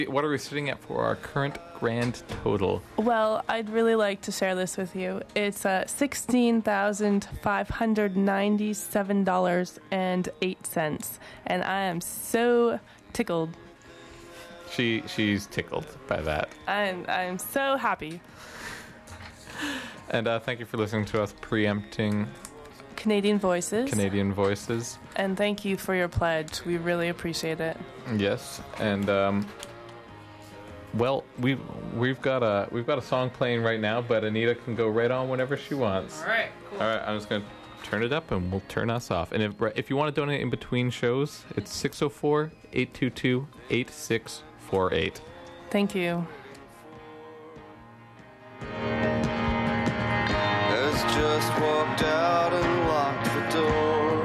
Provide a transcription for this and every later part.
What are we sitting at for our current grand total? Well, I'd really like to share this with you. It's $16,597.08, and I am so tickled. She's tickled by that. I'm so happy. And thank you for listening to us preempting Canadian Voices. And thank you for your pledge. We really appreciate it. Yes, and well, we've got a song playing right now, but Anita can go right on whenever she wants. All right, cool. All right, I'm just gonna turn it up and we'll turn us off. And if you want to donate in between shows, it's 604-822-8648. Thank you. Has just walked out and locked the door.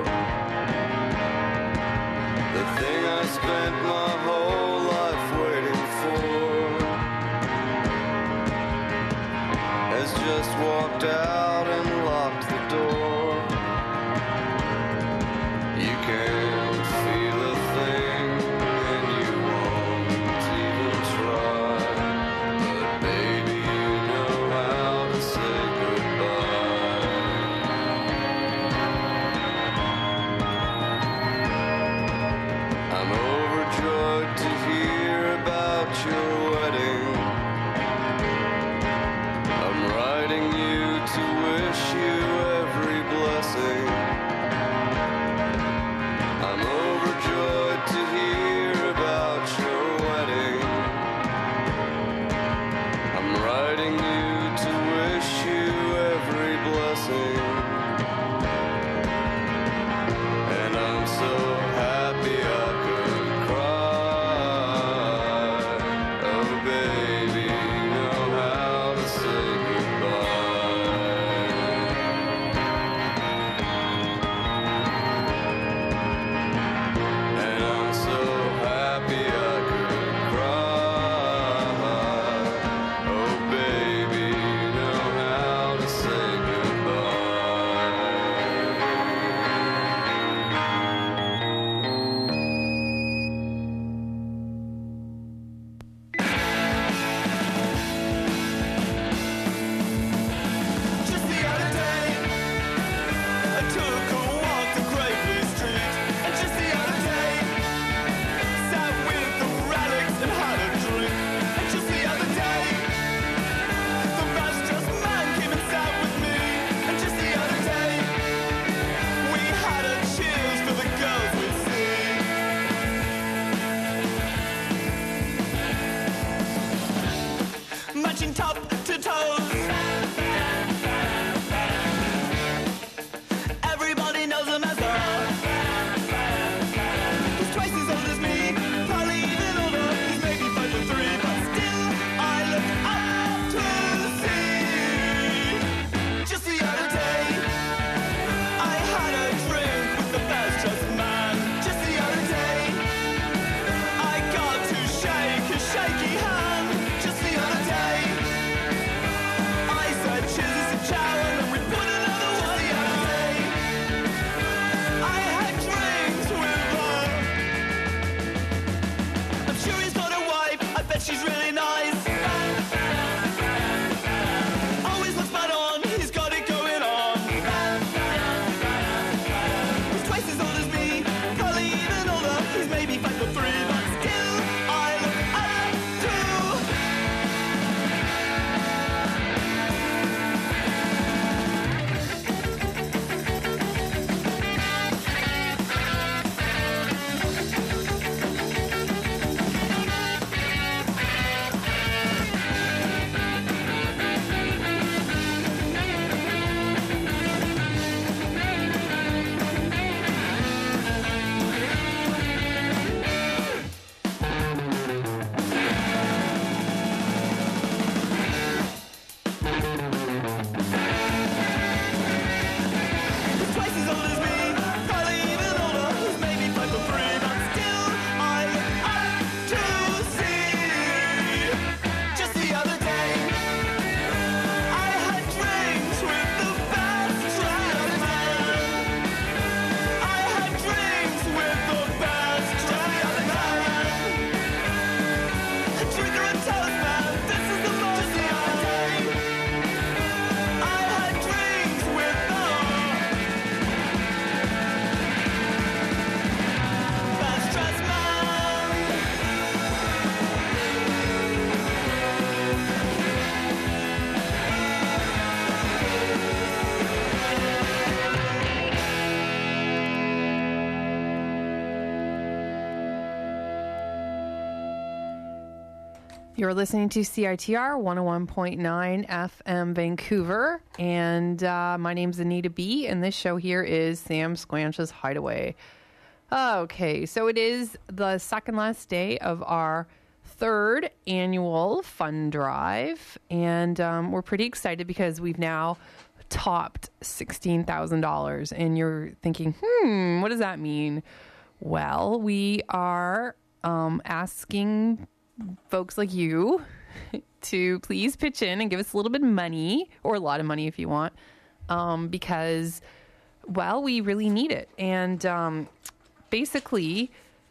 The thing I spent my whole life waiting for has just walked out and locked the door. You can't feel a thing and you won't even try, but baby you know how to say goodbye. I'm overjoyed to hear about your wedding. I'm writing you to You're listening to CITR 101.9 FM Vancouver, and my name's Anita B, and this show here is Sam Squanch's Hideaway. Okay, so it is the second last day of our third annual fund drive, and we're pretty excited because we've now topped $16,000, and you're thinking, what does that mean? Well, we are asking folks like you to please pitch in and give us a little bit of money, or a lot of money if you want, because, well, we really need it. And basically,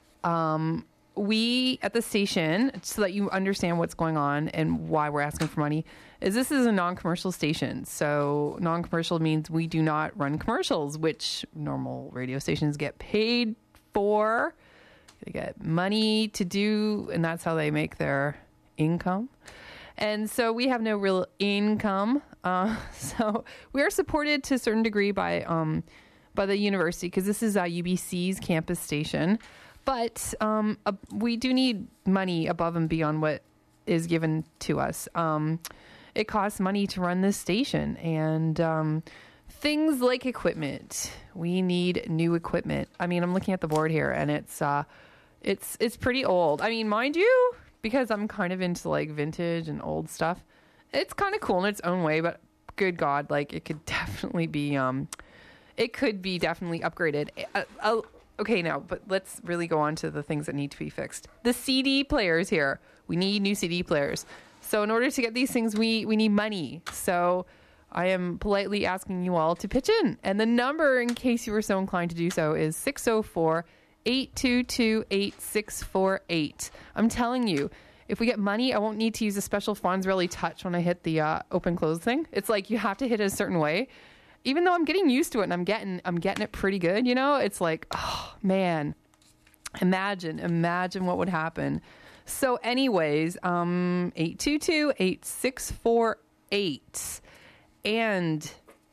we at the station, so that you understand what's going on and why we're asking for money, is this is a non-commercial station. So non-commercial means we do not run commercials, which normal radio stations get paid for. They get money to do, and that's how they make their income. And so we have no real income. So we are supported to a certain degree by the university, because this is UBC's campus station. But we do need money above and beyond what is given to us. It costs money to run this station, and things like equipment. We need new equipment. I mean, I'm looking at the board here, and it's pretty old. I mean, mind you, because I'm kind of into like vintage and old stuff, it's kind of cool in its own way. But good God, like it could definitely be definitely upgraded. Okay, now, but let's really go on to the things that need to be fixed. The CD players here. We need new CD players. So in order to get these things, we need money. So I am politely asking you all to pitch in. And the number, in case you were so inclined to do so, is 604-822-8648. I'm telling you, if we get money, I won't need to use a special Fonzarelli touch when I hit the open-close thing. It's like you have to hit it a certain way. Even though I'm getting used to it and I'm getting it pretty good, you know, it's like, oh man, imagine what would happen. So anyways, 822-8648. And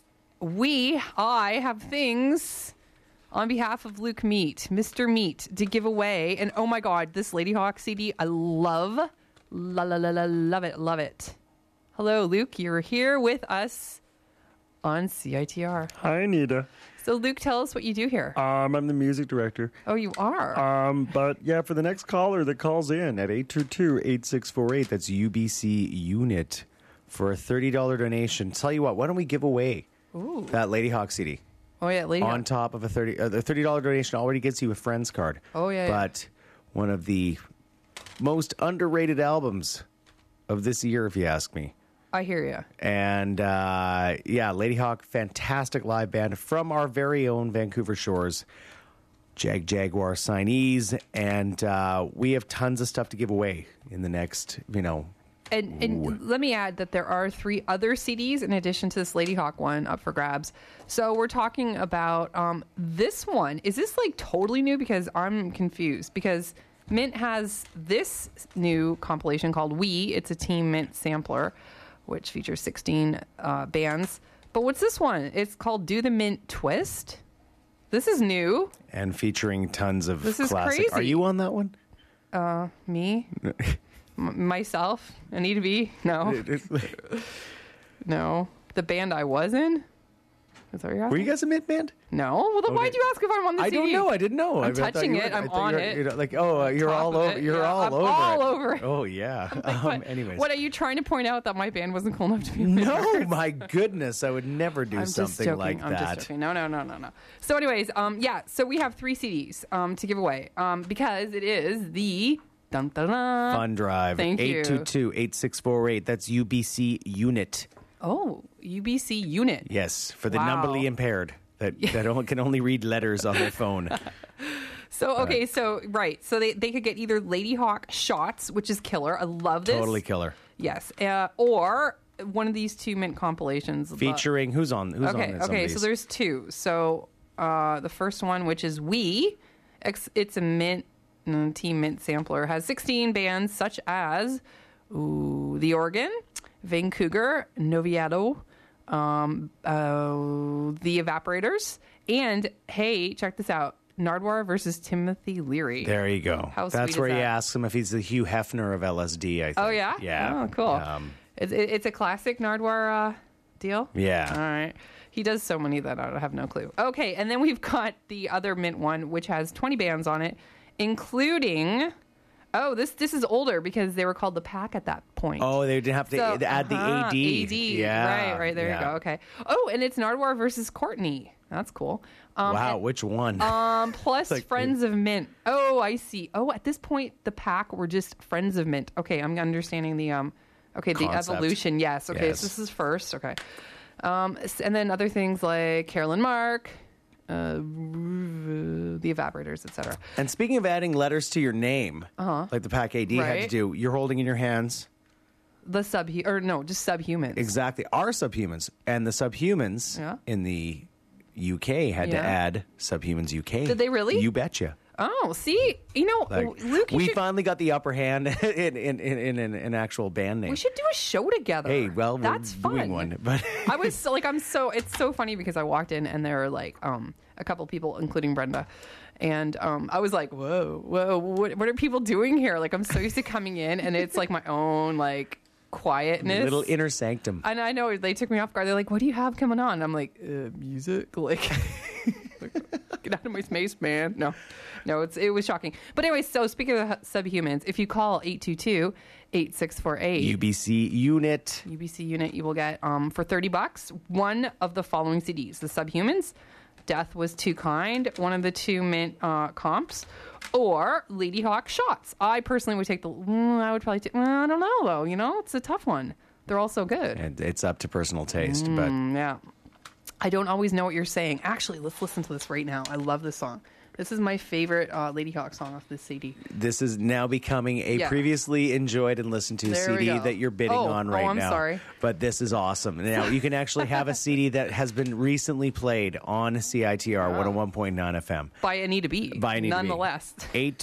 I have things on behalf of Luke Meat, Mr. Meat, to give away. And oh my God, this Lady Hawk CD, I love it. Hello, Luke, you're here with us on CITR. Hi, Anita. So, Luke, tell us what you do here. I'm the music director. Oh, you are? But yeah, for the next caller that calls in at 822-8648, that's UBC Unit, for a $30 donation. Tell you what, why don't we give away that Lady Hawk CD? Oh, yeah, Lady Hawk. On top of the $30 donation already gets you a friend's card. Oh, yeah. But one of the most underrated albums of this year, if you ask me. I hear you. And yeah, Lady Hawk, fantastic live band from our very own Vancouver shores, Jaguar signees, and we have tons of stuff to give away in the next, And let me add that there are 3 other CDs in addition to this Lady Hawk one up for grabs. So we're talking about this one. Is this like totally new? Because I'm confused. Because Mint has this new compilation called We. It's a Team Mint sampler, which features 16 bands. But what's this one? It's called Do the Mint Twist. This is new. And featuring tons of This is classic. crazy. Are you on that one? Me? Myself? Anita B? No. No. The band I was in? Is that what you're asking? Were you guys a Mint band? No. Well, then why'd you ask if I'm on the I CD? don't know. I didn't know. I'm I thought touching you it. were. I'm I thought on you were, it. Like, you're Top all of over. it. You're Yeah, all I'm over. all it. over it. Oh yeah. What, Anyways. What are you trying to point out that my band wasn't cool enough to be? No, my goodness, I would never do I'm just something joking. like I'm that. just joking. No. So, anyways, yeah. So we have 3 CDs to give away because it is the Fun Drive. Thank you. 822-8648. That's UBC Unit. Oh, UBC Unit. Yes, for the Wow. numberly impaired that can only read letters on their phone. So, okay, so they could get either Lady Hawk Shots, which is killer. I love this. Totally killer. Yes, or one of these 2 Mint compilations Featuring who's on? Who's on? some of Okay. these? So there's 2. So the first one, which is We, it's a Mint Team Mint sampler, has 16 bands such as The Organ, Vancouver, Noviado, The Evaporators, and hey, check this out, Nardwuar versus Timothy Leary. There you go. How sweet That's is where he that? asks him if he's the Hugh Hefner of LSD, I think. Oh, yeah? Yeah. Oh, cool. It's a classic Nardwuar deal? Yeah. All right. He does so many that I have no clue. Okay, and then we've got the other mint one, which has 20 bands on it, including... Oh, this is older because they were called the Pack at that point. Oh, they didn't have to add the AD. AD. Yeah. Right. There yeah. you go. Okay. Oh, and it's Nardwuar versus Courtney. That's cool. Wow, which one? Plus Like- Friends of Mint. Oh, I see. Oh, at this point, the Pack were just Friends of Mint. Okay, I'm understanding the the Concept. evolution. Yes. Okay, Yes. so this is first. Okay. And then other things like Carolyn Mark, the Evaporators, etc. And speaking of adding letters to your name, like the Pack AD had to Right. do, you're holding in your hands The just Subhumans. exactly our Subhumans. And the Subhumans Yeah. in the UK had to Yeah. add Subhumans UK. Did they really? You betcha. Oh, see, Luke, We finally got the upper hand in an actual band name. we should do a show together. Hey, well, we're that's fun. doing one, but I was so, like, it's so funny because I walked in and there were like a couple people, including Brenda, and I was like, whoa, what are people doing here? Like, I'm so used to coming in and it's like my own like quietness, little inner sanctum. And I know they took me off guard. They're like, what do you have coming on? And I'm like, music, like, get out of my space, man. No, it was shocking. But anyway, so speaking of Subhumans, if you call 822-8648 UBC unit. UBC unit, you will get for $30 one of the following CDs: the Subhumans, Death Was Too Kind, one of the two mint comps, or Lady Hawk Shots. I personally would take I would probably take. I don't know though. It's a tough one. They're all so good. And it's up to personal taste, but Yeah. I don't always know what you're saying. Actually, let's listen to this right now. I love this song. This is my favorite Lady Hawk song off this CD. this is now becoming a Yeah. previously enjoyed and listened to There we CD go. that you're bidding on right I'm now. sorry. But this is awesome. Now, you can actually have a CD that has been recently played on CITR 101.9 FM. By Anita B. By Anita B. Nonetheless.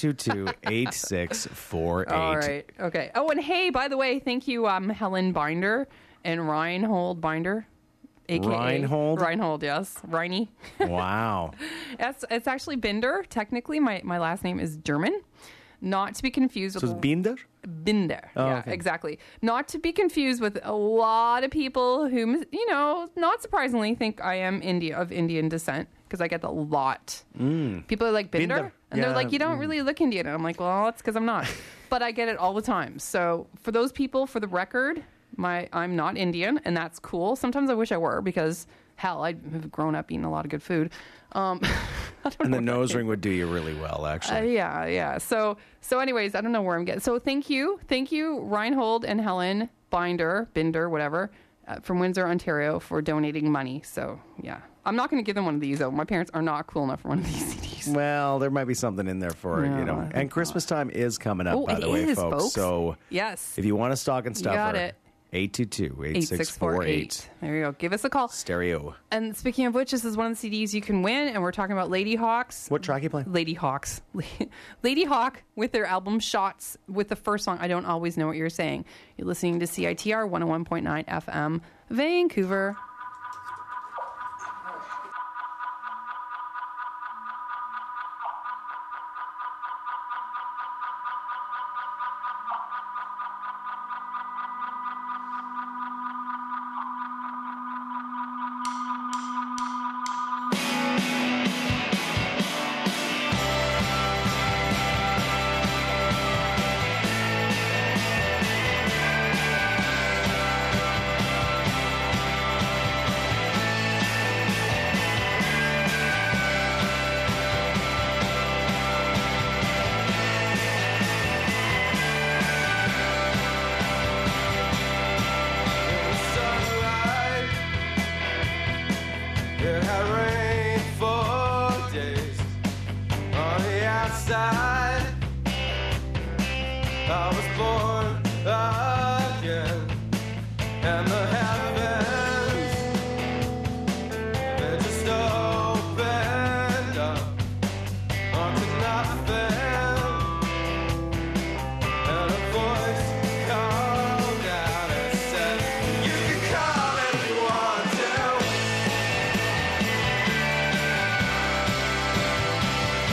822-8648. All right. Okay. Oh, and hey, by the way, thank you, Helen Binder and Reinhold Binder. AKA Reinhold? Reinhold, yes. Reiny. Wow. It's actually Binder. Technically, my last name is German. Not to be confused with So it's Binder? Binder. Yeah, okay. exactly. Not to be confused with a lot of people who, not surprisingly, think I am of Indian descent, because I get that a lot. People are like, Binder? Binder. And they're Yeah. like, you don't really look Indian. And I'm like, well, that's because I'm not. But I get it all the time. So for those people, for the record, I'm not Indian, and that's cool. Sometimes I wish I were, because hell, I've grown up eating a lot of good food. I don't And know the where nose that ring would do you really well, actually. yeah. So anyways, I don't know where I'm getting. So thank you, Reinhold and Helen Binder, whatever, from Windsor, Ontario, for donating money. So yeah, I'm not going to give them one of these though. My parents are not cool enough for one of these CDs. Well, there might be something in there for it, No, I think And Christmas time is coming up, Oh, by it the way, is, folks. folks. So Yes, if you want a stocking stuffer, got it. 822-8648. There you go. Give us a call. Stereo. And speaking of which, this is one of the CDs you can win, and we're talking about Lady Hawks. What track you playing? Lady Hawks. Lady Hawk with their album Shots, with the first song, I Don't Always Know What You're Saying. You're listening to CITR 101.9 FM, Vancouver. Sunlight, it had rained for days. On the outside, I was born again, and the heavens, they just opened up onto nothing. And a voice called out and said, you can come if you want to.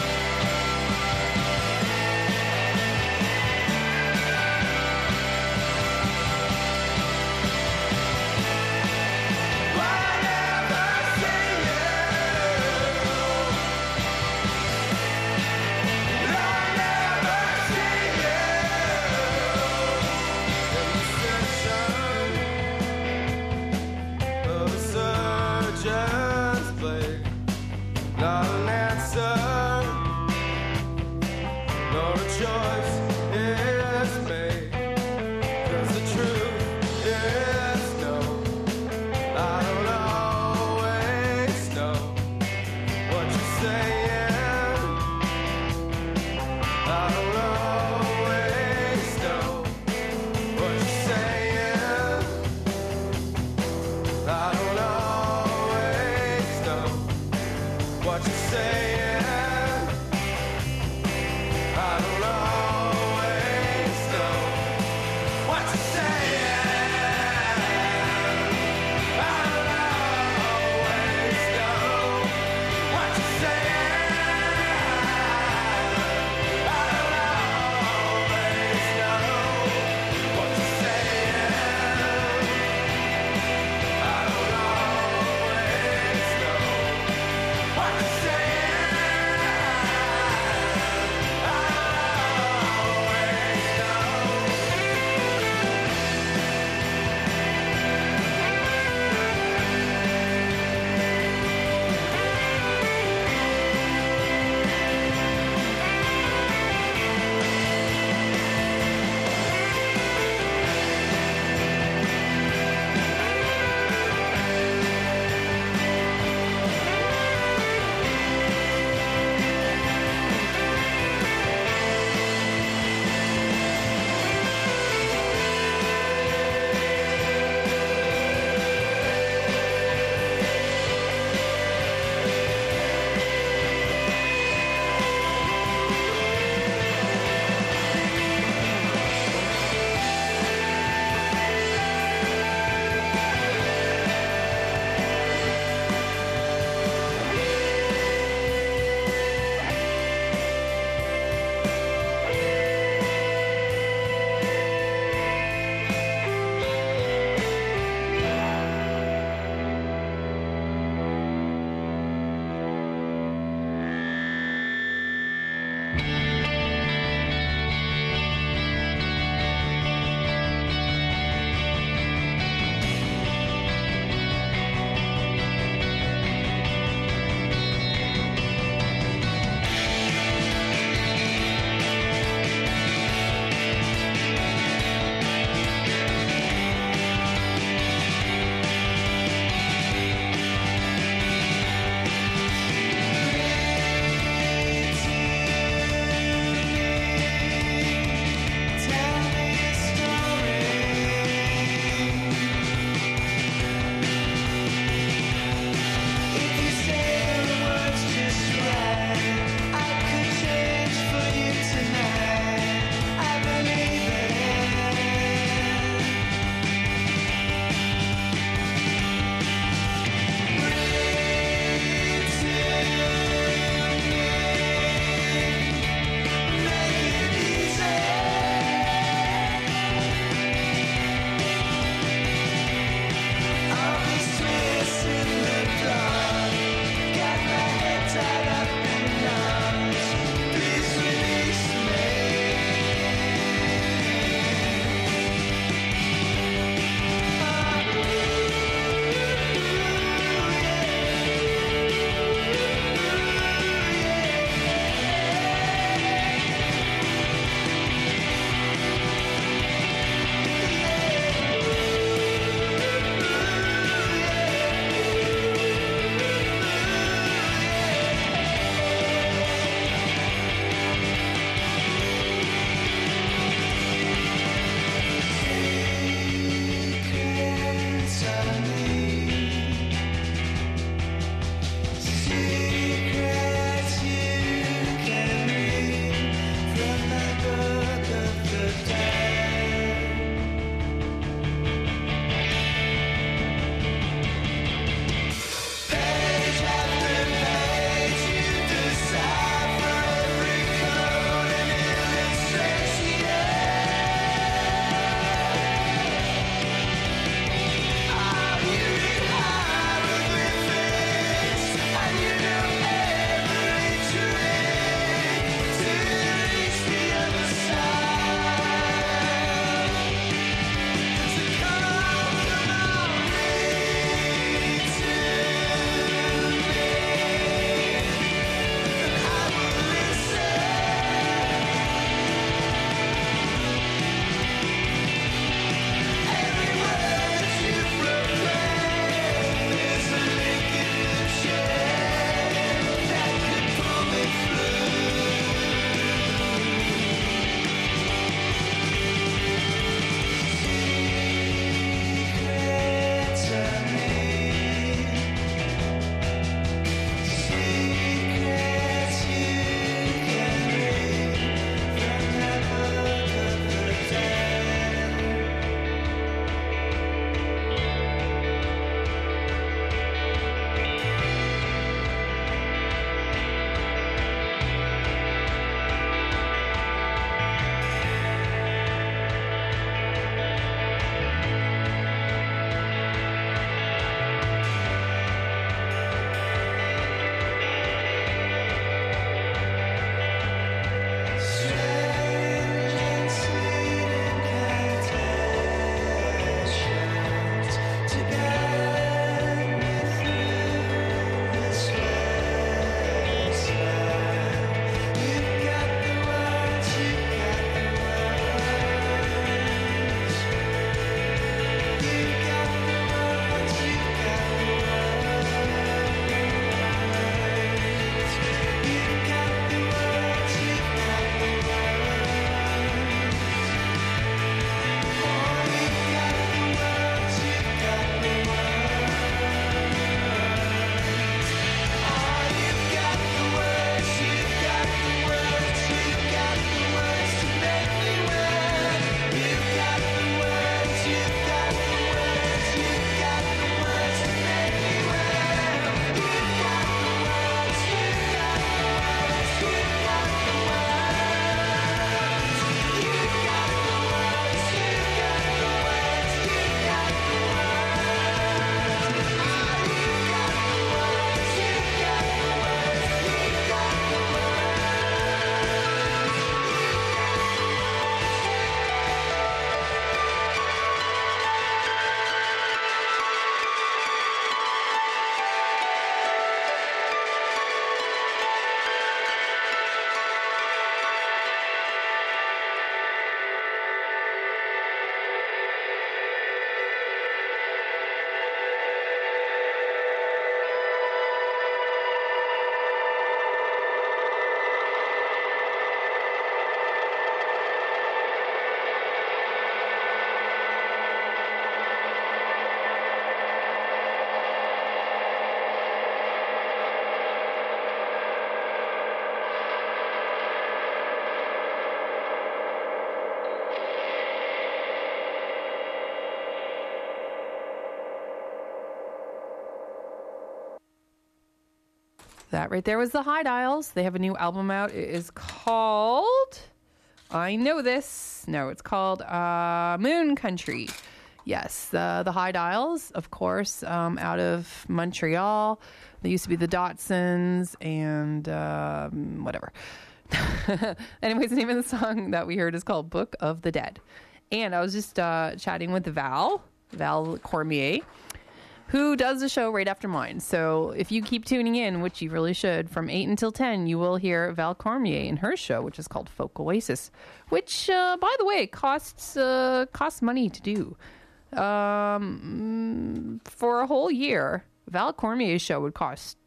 That right there was the High Dials. They have a new album out. It is called, I know this. No, it's called Moon Country. Yes, the High Dials, of course, out of Montreal. They used to be the Dotsons and whatever. Anyways, the name of the song that we heard is called Book of the Dead. And I was just chatting with Val Cormier, who does the show right after mine. So if you keep tuning in, which you really should, from 8 until 10, you will hear Val Cormier in her show, which is called Folk Oasis, which, by the way, costs money to do. For a whole year, Val Cormier's show would cost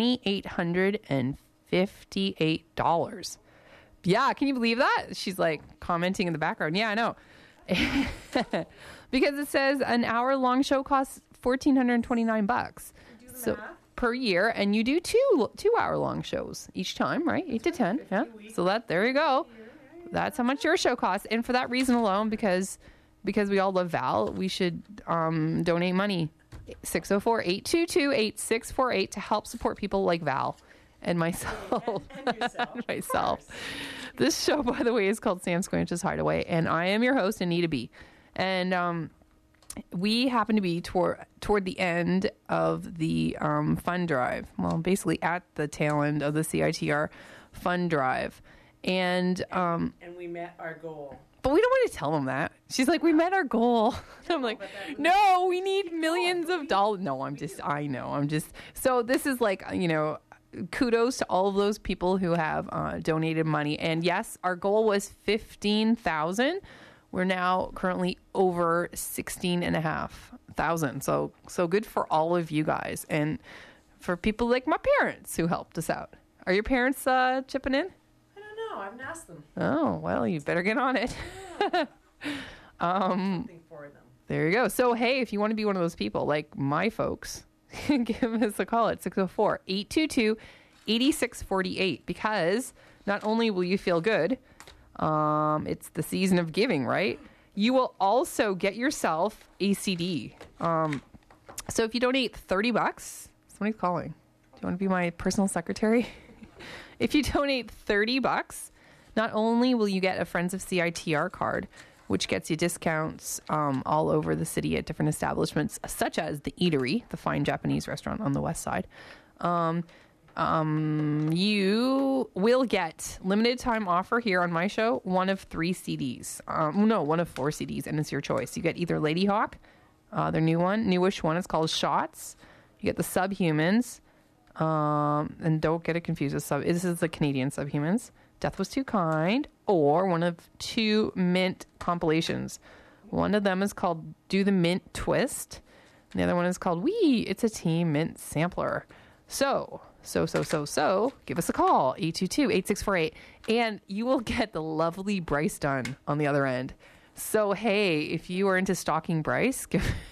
$2,858. Yeah, can you believe that? She's like commenting in the background. Yeah, I know. Because it says an hour-long show costs $1,429 so per year, and you do two hour-long shows each time, right? 8 to 10. Yeah. So there you go. That's how much your show costs, and for that reason alone, because we all love Val, we should donate money. 604-822-8648 to help support people like Val and myself. And yourself. Myself. This show, by the way, is called Sam Squanch's Hideaway, and I am your host, Anita B. And we happen to be toward the end of the fund drive. Well, basically at the tail end of the CITR fund drive. And we met our goal. But we don't want to tell them that. She's like, we met our goal. I'm like, no, we need millions of dollars. No, I know. So this is like, kudos to all of those people who have donated money. And yes, our goal was 15,000. We're now currently over 16,500. So good for all of you guys. And for people like my parents who helped us out. Are your parents chipping in? I haven't asked them. Oh, well, you better get on it. Something for them. There you go. So, hey, if you want to be one of those people, like my folks, give us a call at 604-822-8648, because not only will you feel good, it's the season of giving, right? You will also get yourself a CD. So if you donate $30, somebody's calling. Do you want to be my personal secretary? If you donate $30, not only will you get a Friends of CITR card, which gets you discounts all over the city at different establishments, such as the Eatery, the fine Japanese restaurant on the west side. You will get limited time offer here on my show, one of 3 CDs. One of 4 CDs, and it's your choice. You get either Lady Hawk, their newish one is called Shots. You get the Subhumans. And don't get it confused with this is the Canadian Subhumans, Death Was Too Kind, or one of 2 Mint compilations. One of them is called Do the Mint Twist, and the other one is called It's a Team Mint Sampler. So give us a call, 822-8648, and you will get the lovely Bryce Dunn on the other end. So hey, if you are into stalking Bryce,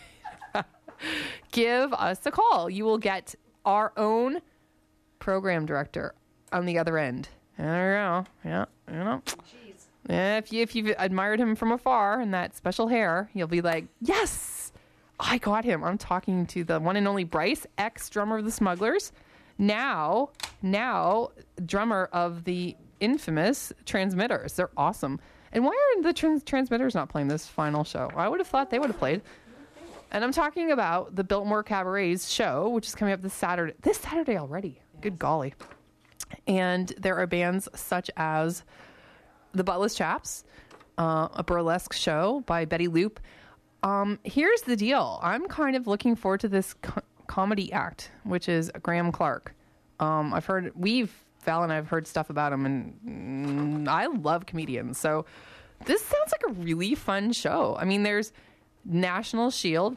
give us a call. You will get our own program director on the other end. There you go. Yeah, Jeez. If you've admired him from afar and that special hair, you'll be like, yes, I got him. I'm talking to the one and only Bryce, ex-drummer of the Smugglers, now drummer of the infamous Transmitters. They're awesome. And why are the Transmitters not playing this final show? I would have thought they would have played. And I'm talking about the Biltmore Cabaret's show, which is coming up this Saturday. This Saturday already. Yes. Good golly. And there are bands such as the Buttless Chaps, a burlesque show by Betty Loop. Here's the deal. I'm kind of looking forward to this comedy act, which is Graham Clark. Val and I have heard stuff about him, and I love comedians. So this sounds like a really fun show. I mean, there's National Shield,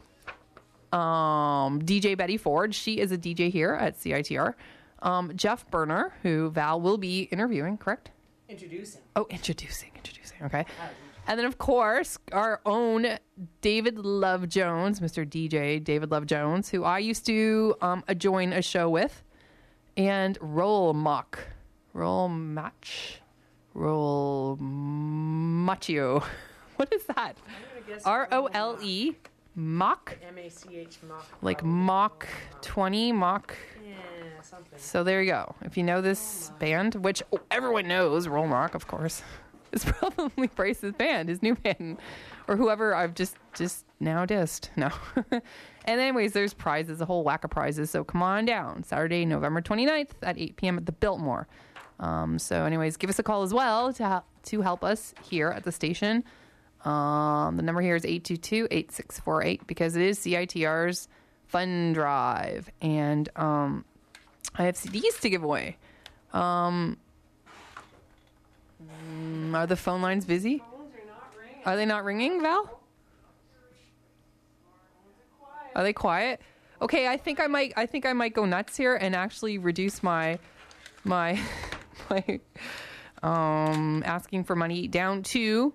DJ Betty Ford. She is a DJ here at CITR. Jeff Berner, who Val will be interviewing, correct? Introducing. Oh, introducing. Okay. And then, of course, our own David Love Jones, Mr. DJ David Love Jones, who I used to join a show with, and Roll Machio. What is that? ROLE Mach. MACH Mach. Like Mach 20, Mach. Yeah, something. So there you go. If you know this band, which everyone knows, Roll Rock, of course, it's probably Bryce's band, his new band, or whoever I've just now dissed. No. And anyways, there's prizes, a whole whack of prizes. So come on down. Saturday, November 29th at 8 p.m. at the Biltmore. So anyways, give us a call as well to help us here at the station. The number here is 822-8648 because it is CITR's fund drive. And I have CDs to give away. Are the phone lines busy? Phones are not ringing. Are they not ringing, Val? Are they quiet? Okay, I think I might go nuts here and actually reduce my asking for money down to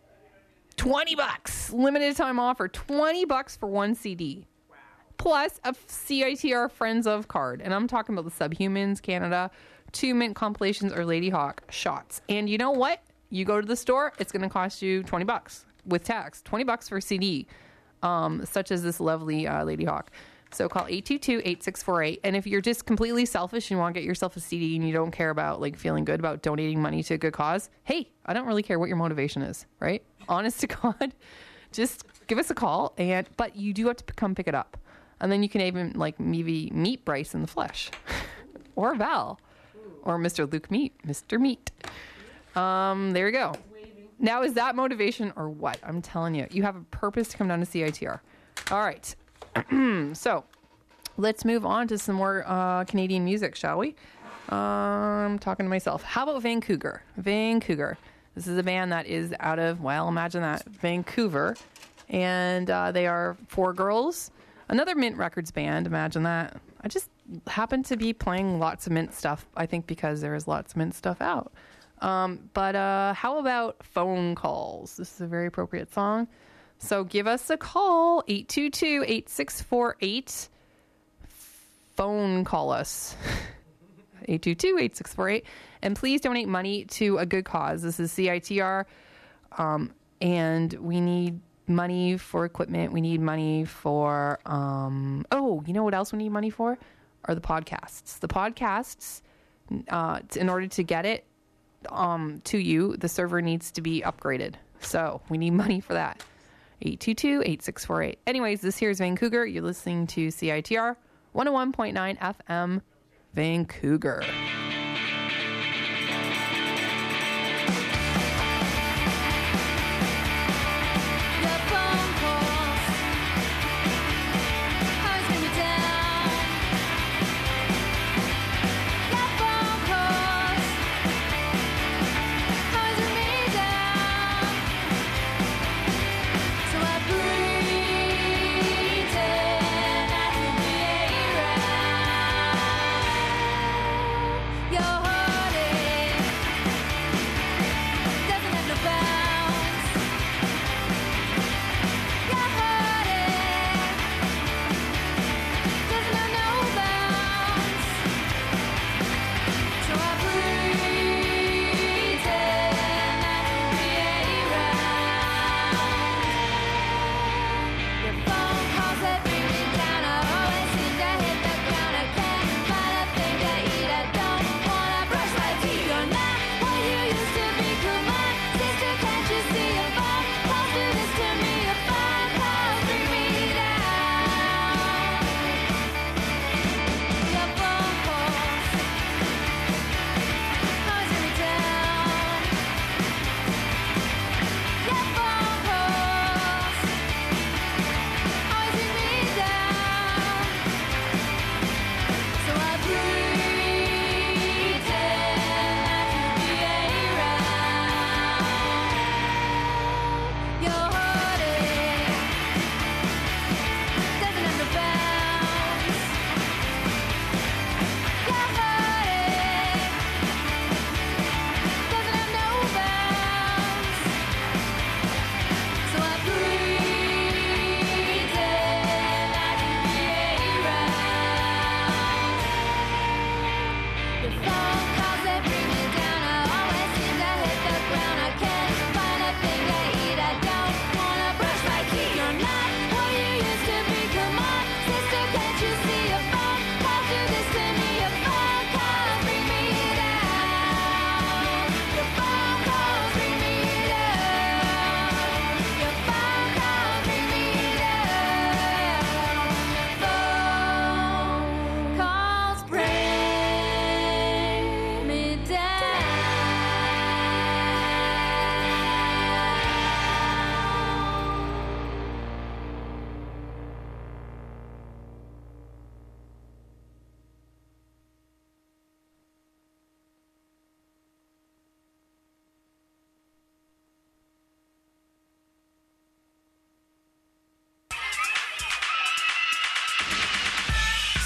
$20. Limited time offer, $20 for one CD. Wow. Plus a CITR Friends of card. And I'm talking about the Subhumans, Canada, 2 Mint compilations, or Lady Hawk shots. And you know what? You go to the store, it's going to cost you $20 with tax. $20 for a CD, such as this lovely Lady Hawk. So call 822-8648. And if you're just completely selfish and you want to get yourself a CD and you don't care about like feeling good about donating money to a good cause, hey, I don't really care what your motivation is, right? Honest to God, just give us a call. But you do have to come pick it up. And then you can even like maybe meet Bryce in the flesh or Val or Mr. Luke Mr. Meat. There you go. Now, is that motivation or what? I'm telling you, you have a purpose to come down to CITR. All right. So let's move on to some more Canadian music, shall we? I'm talking to myself. How about Vancouver? Vancouver. This is a band that is out of, well, imagine that, Vancouver. And they are 4 girls. Another Mint Records band, imagine that. I just happen to be playing lots of Mint stuff, I think because there is lots of Mint stuff out. But how about Phone Calls? This is a very appropriate song. So give us a call, 822-8648. Phone call us, 822-8648. And please donate money to a good cause. This is CITR. And we need money for equipment. We need money for, you know what else we need money for? Are the podcasts. The podcasts, in order to get it to you, the server needs to be upgraded. So we need money for that. 822-8648. Anyways, this here is Vancouver. You're listening to CITR 101.9 FM, Vancouver.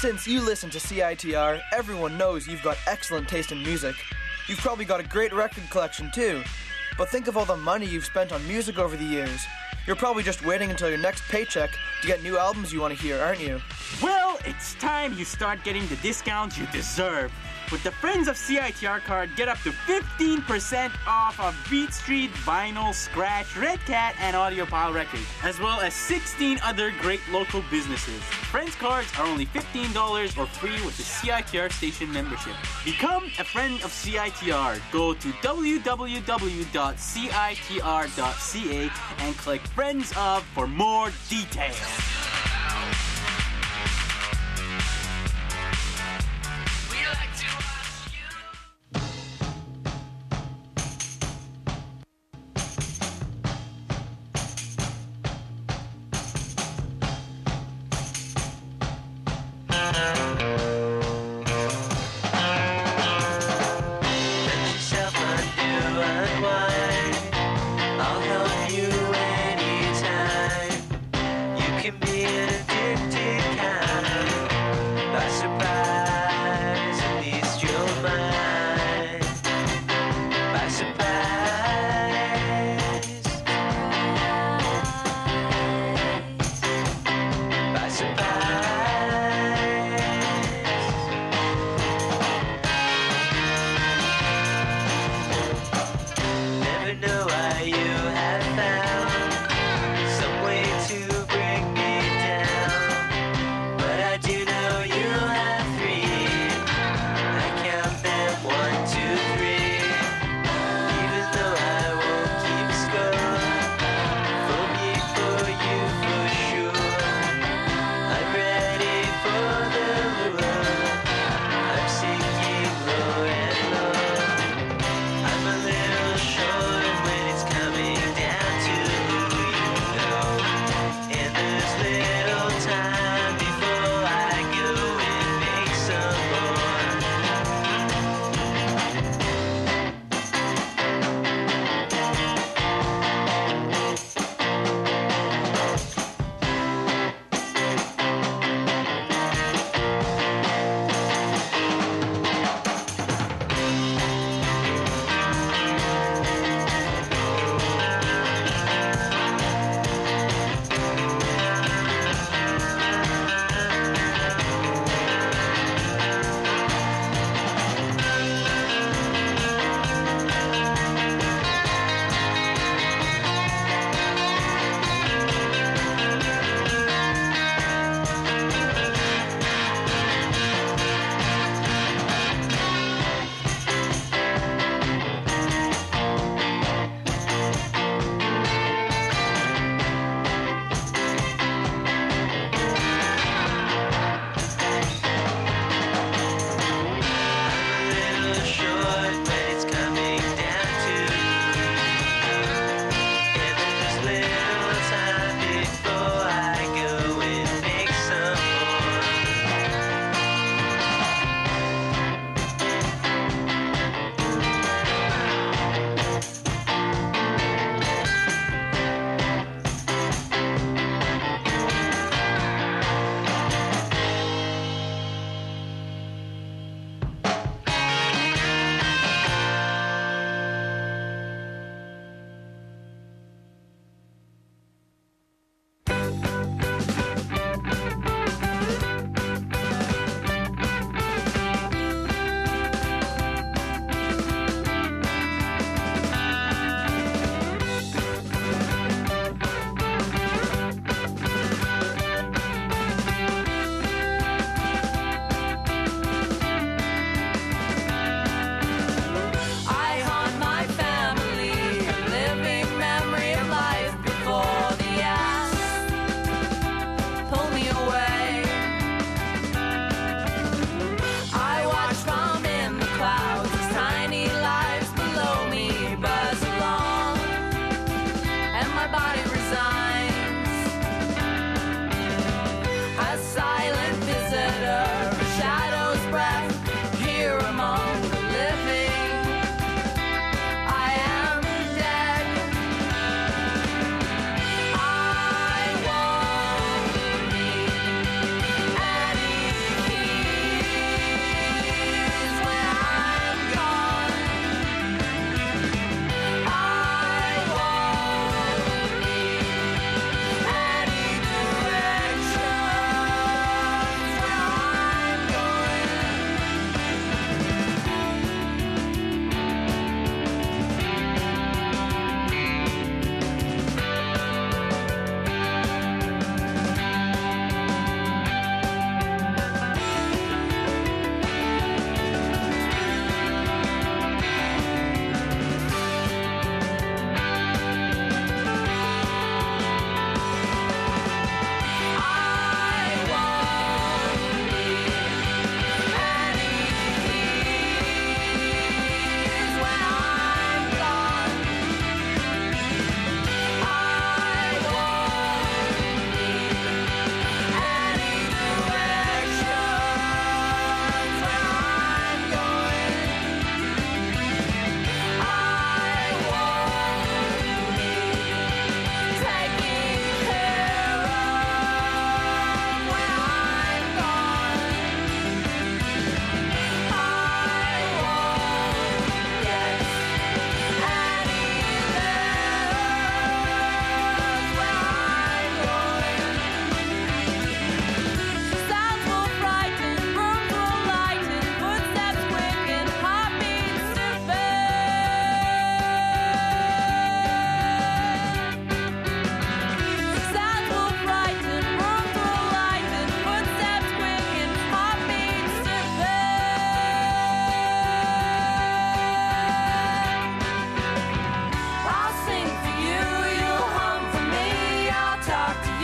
Since you listen to CITR, everyone knows you've got excellent taste in music. You've probably got a great record collection too. But think of all the money you've spent on music over the years. You're probably just waiting until your next paycheck to get new albums you want to hear, aren't you? Well, it's time you start getting the discounts you deserve. With the Friends of CITR card, get up to 15% off of Beat Street, Vinyl, Scratch, Red Cat, and Audiophile Records, as well as 16 other great local businesses. Friends cards are only $15 or free with the CITR station membership. Become a friend of CITR. Go to www.citr.ca and click Friends of for more details. Can be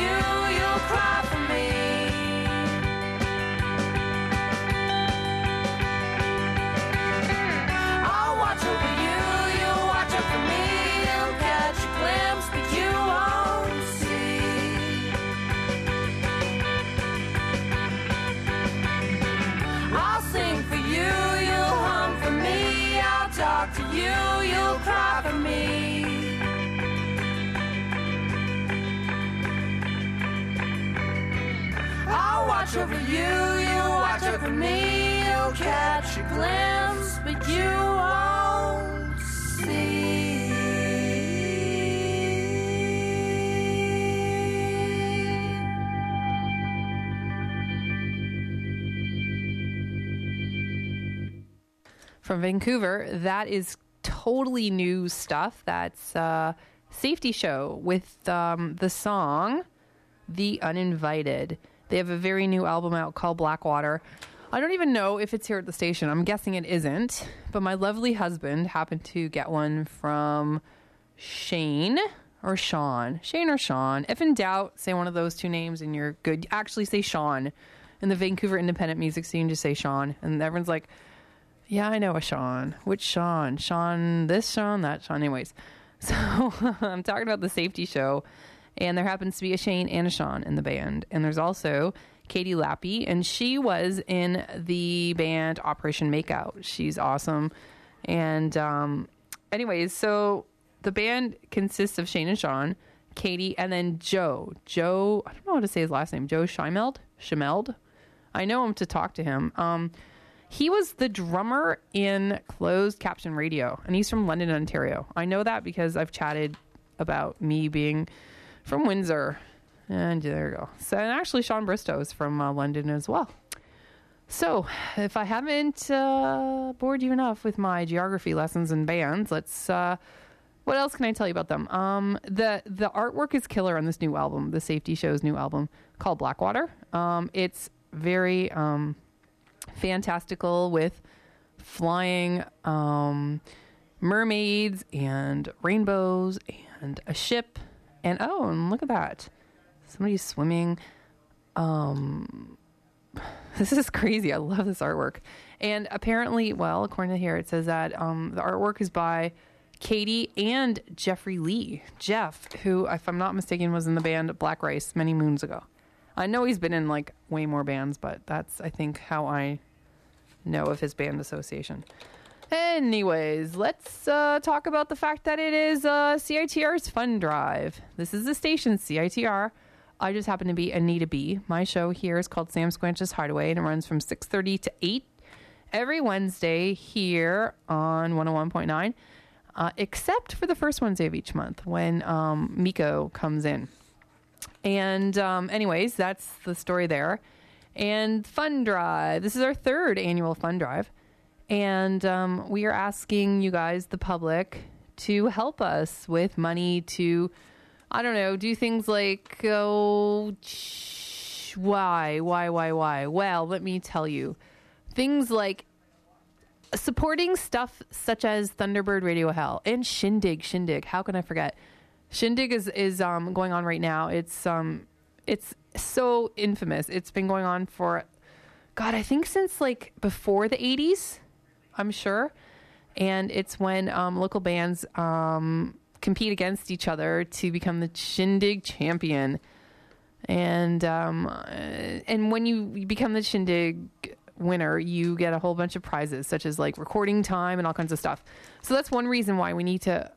you, you'll cry for me. I'll watch over you, you'll watch out for me. You'll catch a glimpse, but you won't see. I'll sing for you, you'll hum for me. I'll talk to you, you'll cry for me. I'll watch over you, you'll watch over me. You'll catch a glimpse, but you won't see. From Vancouver, that is totally new stuff. That's Safety Show with the song The Uninvited. They have a very new album out called Blackwater. I don't even know if it's here at the station. I'm guessing it isn't. But my lovely husband happened to get one from Shane or Sean. Shane or Sean. If in doubt, say one of those two names and you're good. Actually, say Sean. In the Vancouver independent music scene, just say Sean. And everyone's like, yeah, I know a Sean. Which Sean? Sean this, Sean that, Sean. Anyways, so I'm talking about the Safety Show. And there happens to be a Shane and a Sean in the band. And there's also Katie Lappy, and she was in the band Operation Makeout. She's awesome. And anyways, so the band consists of Shane and Sean, Katie, and then Joe. Joe, I don't know how to say his last name. Joe Schimeld? I know him to talk to him. He was the drummer in Closed Caption Radio, and he's from London, Ontario. I know that because I've chatted about me being from Windsor. And there you go. So, and actually, Sean Bristow is from London as well. So, if I haven't bored you enough with my geography lessons and bands, let's. What else can I tell you about them? The artwork is killer on this new album, the Safety Show's new album called Blackwater. It's very fantastical with flying mermaids and rainbows and a ship. And and look at that. Somebody's swimming. This is crazy. I love this artwork. And apparently, well, according to here, it says that the artwork is by Katie and Jeffrey Lee. Jeff, who, if I'm not mistaken, was in the band Black Rice many moons ago. I know he's been in like way more bands, but that's, I think, how I know of his band association. Anyways, let's talk about the fact that it is CITR's Fund Drive. This is the station, CITR. I just happen to be Anita B. My show here is called Sam Squanch's Hideaway, and it runs from 6:30 to 8 every Wednesday here on 101.9, except for the first Wednesday of each month when Miko comes in. And anyways, that's the story there. And Fund Drive. This is our third annual Fund Drive. And we are asking you guys, the public, to help us with money to, I don't know, do things like, why? Well, let me tell you. Things like supporting stuff such as Thunderbird Radio Hell and Shindig. How can I forget? Shindig is going on right now. It's so infamous. It's been going on for, God, I think since like before the 80s. I'm sure. And it's when local bands compete against each other to become the Shindig champion. And when you become the Shindig winner, you get a whole bunch of prizes, such as like recording time and all kinds of stuff. So that's one reason why we need to,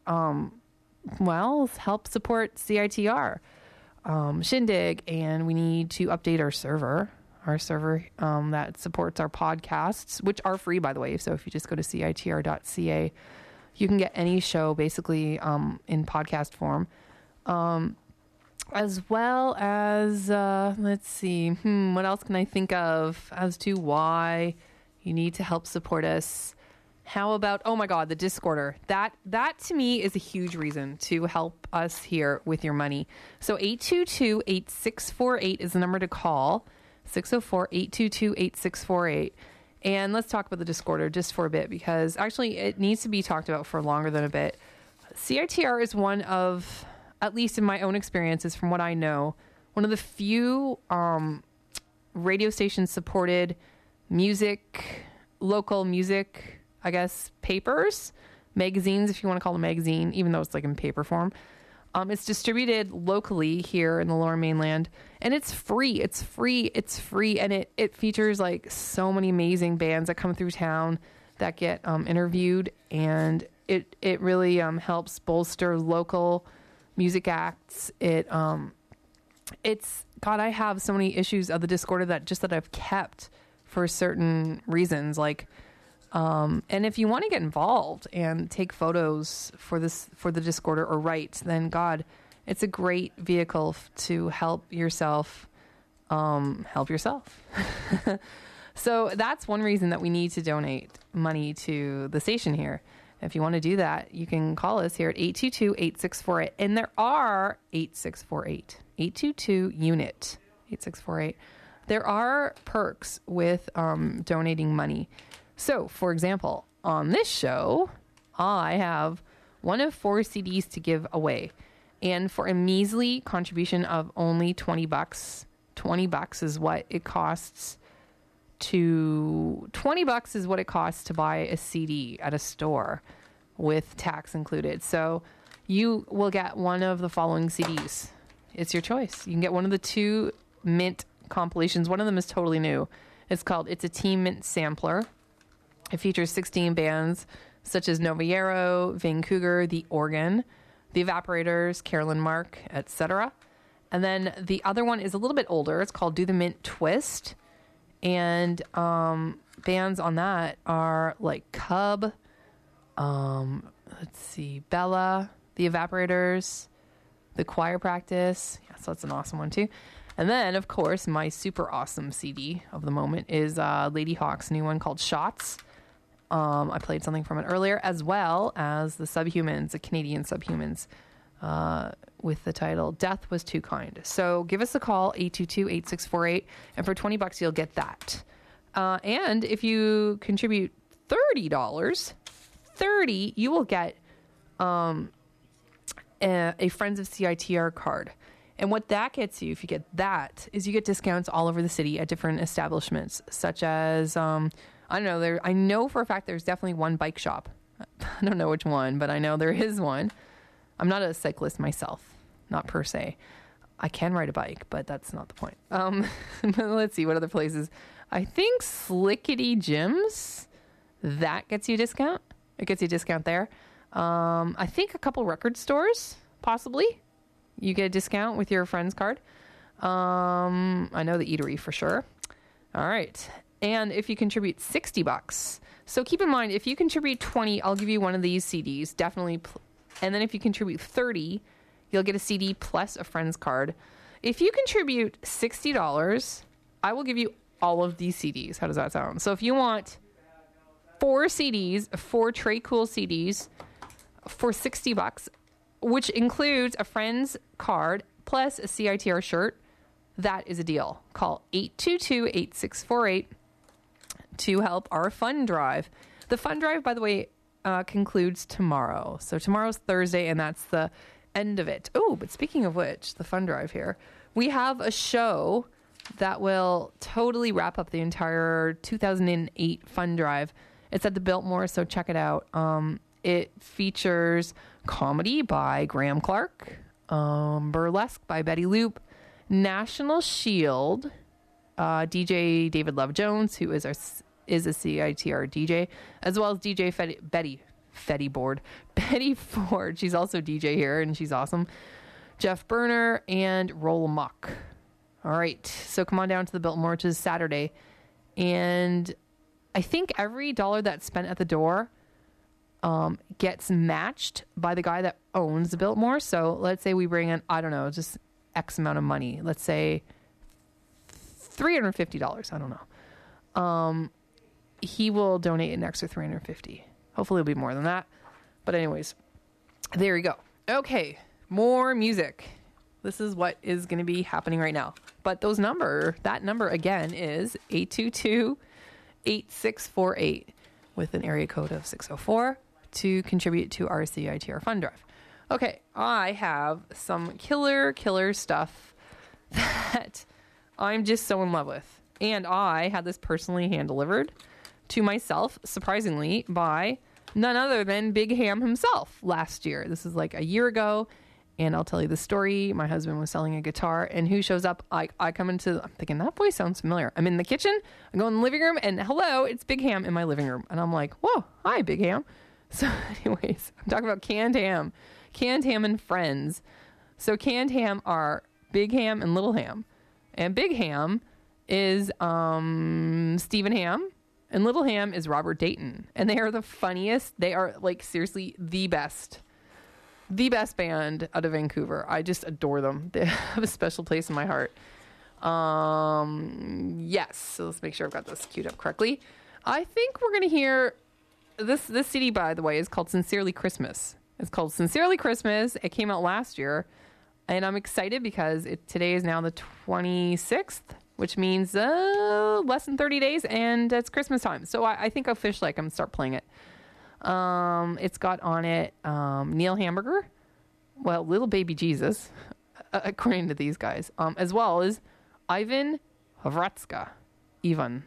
help support CITR, Shindig, and we need to update our server. That supports our podcasts, which are free, by the way. So if you just go to CITR.ca, you can get any show basically in podcast form. As well as, let's see, what else can I think of as to why you need to help support us? How about, oh my God, the Discorder. That to me is a huge reason to help us here with your money. So 822-8648 is the number to call. 604-822-8648. And let's talk about the Discorder just for a bit, because actually it needs to be talked about for longer than a bit. CITR is one of, at least in my own experiences, from what I know, one of the few radio station supported local music, I guess, papers, magazines, if you want to call it a magazine, even though it's like in paper form. It's distributed locally here in the Lower Mainland, and it's free. It's free. It's free. And it features like so many amazing bands that come through town that get interviewed, and it really helps bolster local music acts. It's God, I have so many issues of the Discorder that I've kept for certain reasons, like and if you want to get involved and take photos for the Discorder or write, then God, it's a great vehicle to help yourself. So that's one reason that we need to donate money to the station here. If you want to do that, you can call us here at 822-8648. And there are 8648, 822-UNIT, 8648. There are perks with donating money. So, for example, on this show, I have one of 4 CDs to give away. And for a measly contribution of only $20, $20 is what it costs $20 is what it costs to buy a CD at a store with tax included. So you will get one of the following CDs. It's your choice. You can get one of the 2 Mint compilations. One of them is totally new. It's called It's a Team Mint Sampler. It features 16 bands such as Novillero, Vancouver, The Organ, The Evaporators, Carolyn Mark, etc. And then the other one is a little bit older. It's called Do the Mint Twist. And bands on that are like Cub, Bella, The Evaporators, The Choir Practice. Yeah, so that's an awesome one too. And then, of course, my super awesome CD of the moment is Lady Hawk's new one called Shots. I played something from it earlier, as well as the Subhumans, the Canadian Subhumans, with the title Death Was Too Kind. So give us a call, 822-8648, and for $20 you'll get that. And if you contribute $30, you will get a Friends of CITR card. And what that gets you, if you get that, is you get discounts all over the city at different establishments, such as, I don't know, I know for a fact there's definitely one bike shop. I don't know which one, but I know there is one. I'm not a cyclist myself, not per se. I can ride a bike, but that's not the point. Let's see, what other places? I think Slickety Gyms, that gets you a discount. It gets you a discount there. I think a couple record stores, possibly. You get a discount with your friend's card. I know the Eatery for sure. All right. And if you contribute $60, so keep in mind, if you contribute $20, I'll give you one of these CDs, definitely. And then if you contribute $30, you'll get a CD plus a friend's card. If you contribute $60, I will give you all of these CDs. How does that sound? So if you want 4 CDs, 4 Trey Cool CDs for $60, which includes a friend's card plus a CITR shirt, that is a deal. Call 822-8648 to help our fund drive. The fund drive, by the way, concludes tomorrow. So tomorrow's Thursday, and that's the end of it. Oh, but speaking of which, the fund drive here, we have a show that will totally wrap up the entire 2008 fund drive. It's at the Biltmore, so check it out. It features comedy by Graham Clark, burlesque by Betty Loop, National Shield, DJ David Love Jones, who is a CITR DJ, as well as DJ Betty Ford. She's also DJ here, and she's awesome. Jeff Berner and Roll Amok. All right, so come on down to the Biltmore, which is Saturday, and I think every dollar that's spent at the door gets matched by the guy that owns the Biltmore. So let's say we bring in, I don't know, just X amount of money. Let's say $350. I don't know. He will donate an extra $350. Hopefully it'll be more than that. But anyways, there you go. Okay, more music. This is what is going to be happening right now. But that number again is 822-8648 with an area code of 604 to contribute to our CITR fund drive. Okay, I have some killer stuff that I'm just so in love with. And I had this personally hand-delivered to myself, surprisingly, by none other than Big Ham himself last year. This is like a year ago, and I'll tell you the story. My husband was selling a guitar, and who shows up? I come into, I'm thinking, that voice sounds familiar. I'm in the kitchen, I go in the living room, and hello, it's Big Ham in my living room. And I'm like, whoa, hi, Big Ham. So anyways, I'm talking about Canned Ham. Canned Ham and Friends. So Canned Ham are Big Ham and Little Ham. And Big Ham is Stephen Ham, and Little Ham is Robert Dayton. And they are the funniest. They are, like, seriously the best band out of Vancouver. I just adore them. They have a special place in my heart. Yes. So let's make sure I've got this queued up correctly. I think we're going to hear this CD, by the way, is called Sincerely Christmas. It's called Sincerely Christmas. It came out last year. And I'm excited because today is now the 26th, which means less than 30 days, and it's Christmas time. So I think officially I can start playing it. It's got on it Neil Hamburger, well, Little Baby Jesus, according to these guys, as well as Ivan Hvratska, Ivan,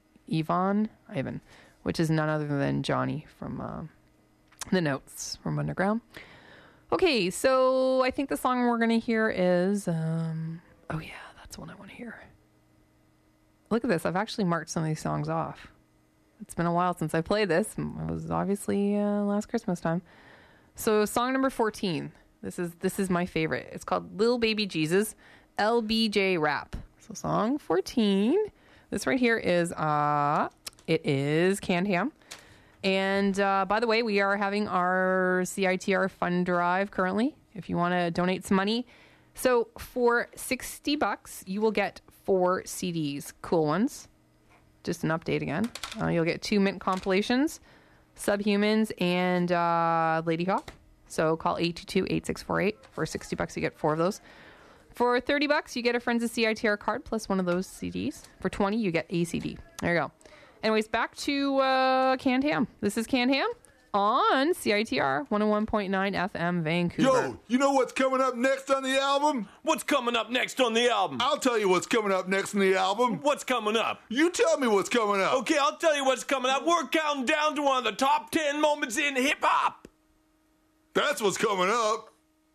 which is none other than Johnny from the Notes from Underground. Okay, so I think the song we're going to hear is, oh yeah, that's the one I want to hear. Look at this. I've actually marked some of these songs off. It's been a while since I played this. It was obviously last Christmas time. So song number 14. This is my favorite. It's called Lil Baby Jesus, LBJ Rap. So song 14. This right here is, it is Canned Ham. And by the way, we are having our CITR fund drive currently, if you want to donate some money. So for $60, you will get 4 CDs, cool ones. Just an update again. You'll get 2 Mint compilations, Subhumans, and Lady Hawk. So call 822-8648. For $60, you get 4 of those. For $30, you get a Friends of CITR card plus one of those CDs. For $20, you get a CD. There you go. Anyways, back to Canned Ham. This is Canned Ham on CITR 101.9 FM Vancouver. Yo, you know what's coming up next on the album? What's coming up next on the album? I'll tell you what's coming up next on the album. What's coming up? You tell me what's coming up. Okay, I'll tell you what's coming up. We're counting down to one of the top 10 moments in hip-hop. That's what's coming up.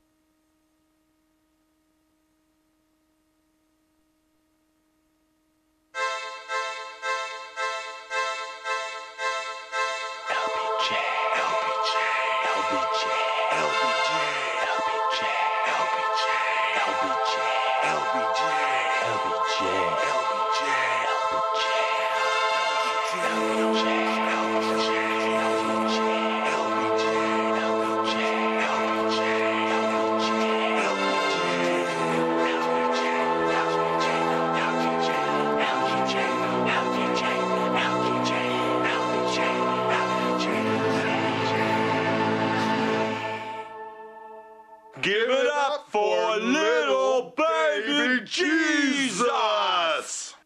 Give it up for little baby Jesus!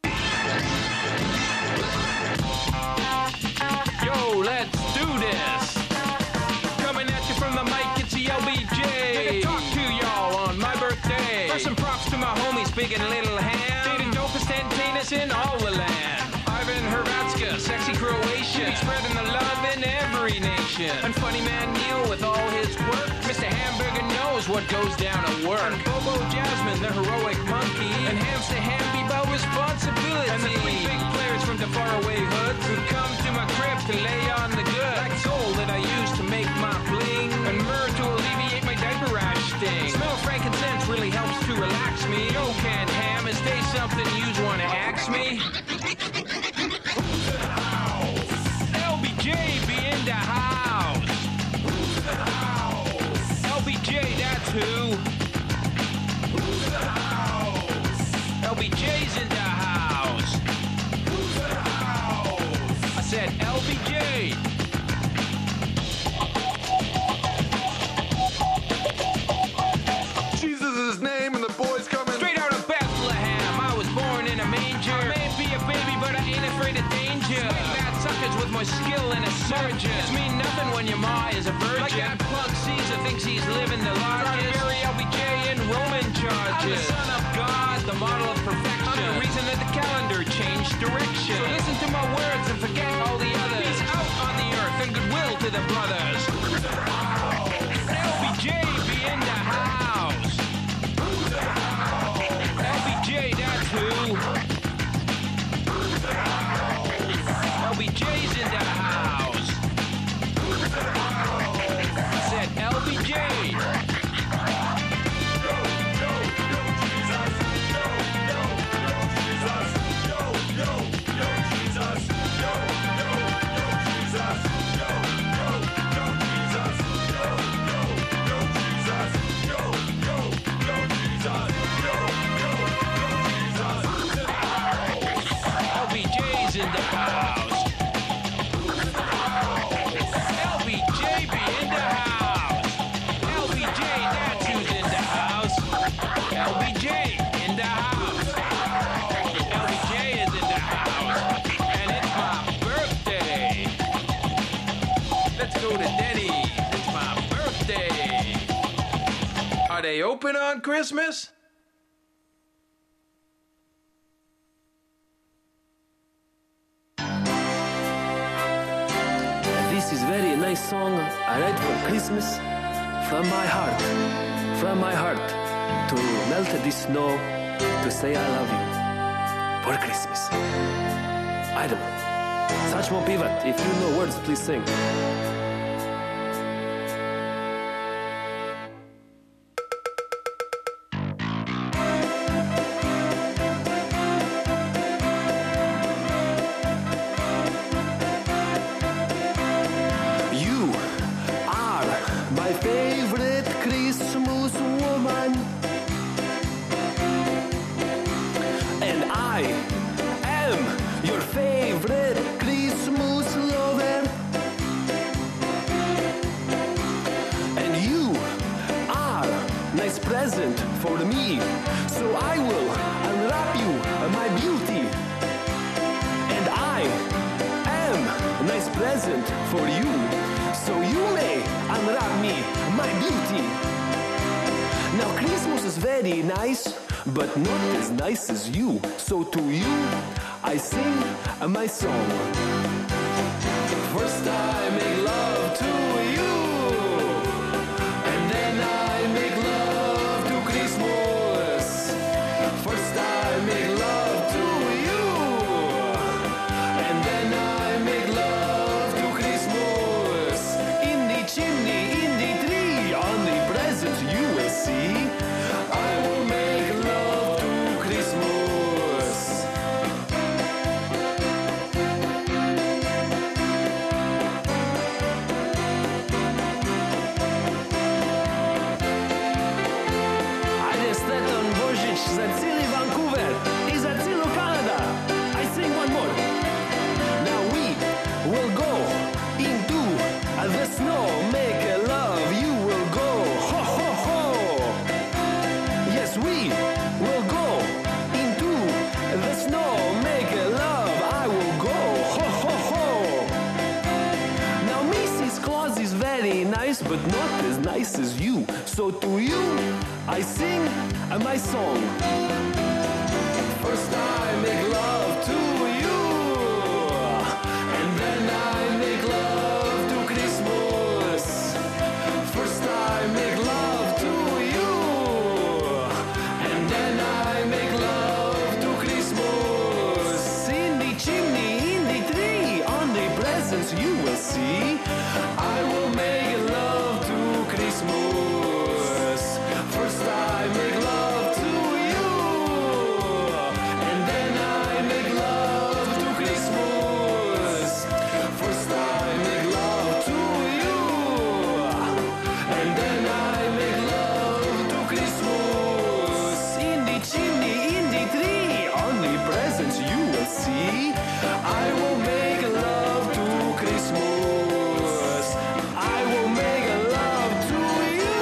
Yo, let's do this! Coming at you from the mic, it's the LBJ. Talk to y'all on my birthday. First some props to my homies, Big and Little Ham. Dating dopest antennas in all the land. Ivan Hrvatska, sexy Croatian. He's spreading the love in every nation. And funny man Neil with all his quirk. Mr. Hamburger knows what goes down at work. And Bobo Jasmine, the heroic monkey. And Hamster Hamby-Bo responsibility. And the 3 big players from the faraway hood who come to my crib to lay on the good. Like gold that I use to make my bling. And myrrh to alleviate my diaper rash sting. Smell of frankincense really helps to relax me. Yo, Canned Ham, is there something you'd want to ask me? LBJ be in the house. LBJ, that's who. LBJ's in the house. I said LBJ. Jesus is his name and the boy's coming. Straight out of Bethlehem, I was born in a manger. I may be a baby, but I ain't afraid of danger. Swing that suckers with my skill and a surgeon. It's mean nothing when your ma is a virgin. Like that plug Caesar thinks he's living the largest. Bury LBJ in Roman charges. I'm the son of God, the model of perfection. I'm the reason that the calendar changed direction. So listen to my words and forget all the others. Peace out on the earth and goodwill to the brothers. LBJ be in the house. LBJ, that's who. LBJ's in the house. I said LBJ. LBJ's in the house. LBJ be in the house. LBJ, that's who's in the house. LBJ in the house. LBJ is in the house. And it's my birthday. Let's go to Denny's. It's my birthday. Are they open on Christmas? This is very nice song I write for Christmas from my heart to melt this snow to say I love you for Christmas. I don't know. Such more pivot. If you know words, please sing. Present for me, so I will unwrap you, my beauty. And I am a nice present for you, so you may unwrap me, my beauty. Now Christmas is very nice, but not as nice as you. So to you, I sing my song. First I make love to you, and then I make love to Christmas. First I make love to you, and then I make love to Christmas. In the chimney, in the tree, on the presents you will see, I will make love to Christmas. I just let on Božić za cijeli Vancouver i za cijelu Canada. I sing one more. Now we will go into the snow, make love. You will go ho ho ho. Yes, we will go into the snow, make love. I will go ho ho ho. Now Mrs. Claus is very nice, but not as nice as you. So to you, I sing my song. First I make love to you, and then I make love to Christmas. First I make love to you, and then I make love to Christmas. In the chimney, in the tree, on the presents you will see, I will make love to Christmas. First I make love to you, and then I make love to Christmas. First I make love to you, and then I make love to Christmas. In the chimney, in the tree, on the presents you will see, I will make love to Christmas. I will make love to you.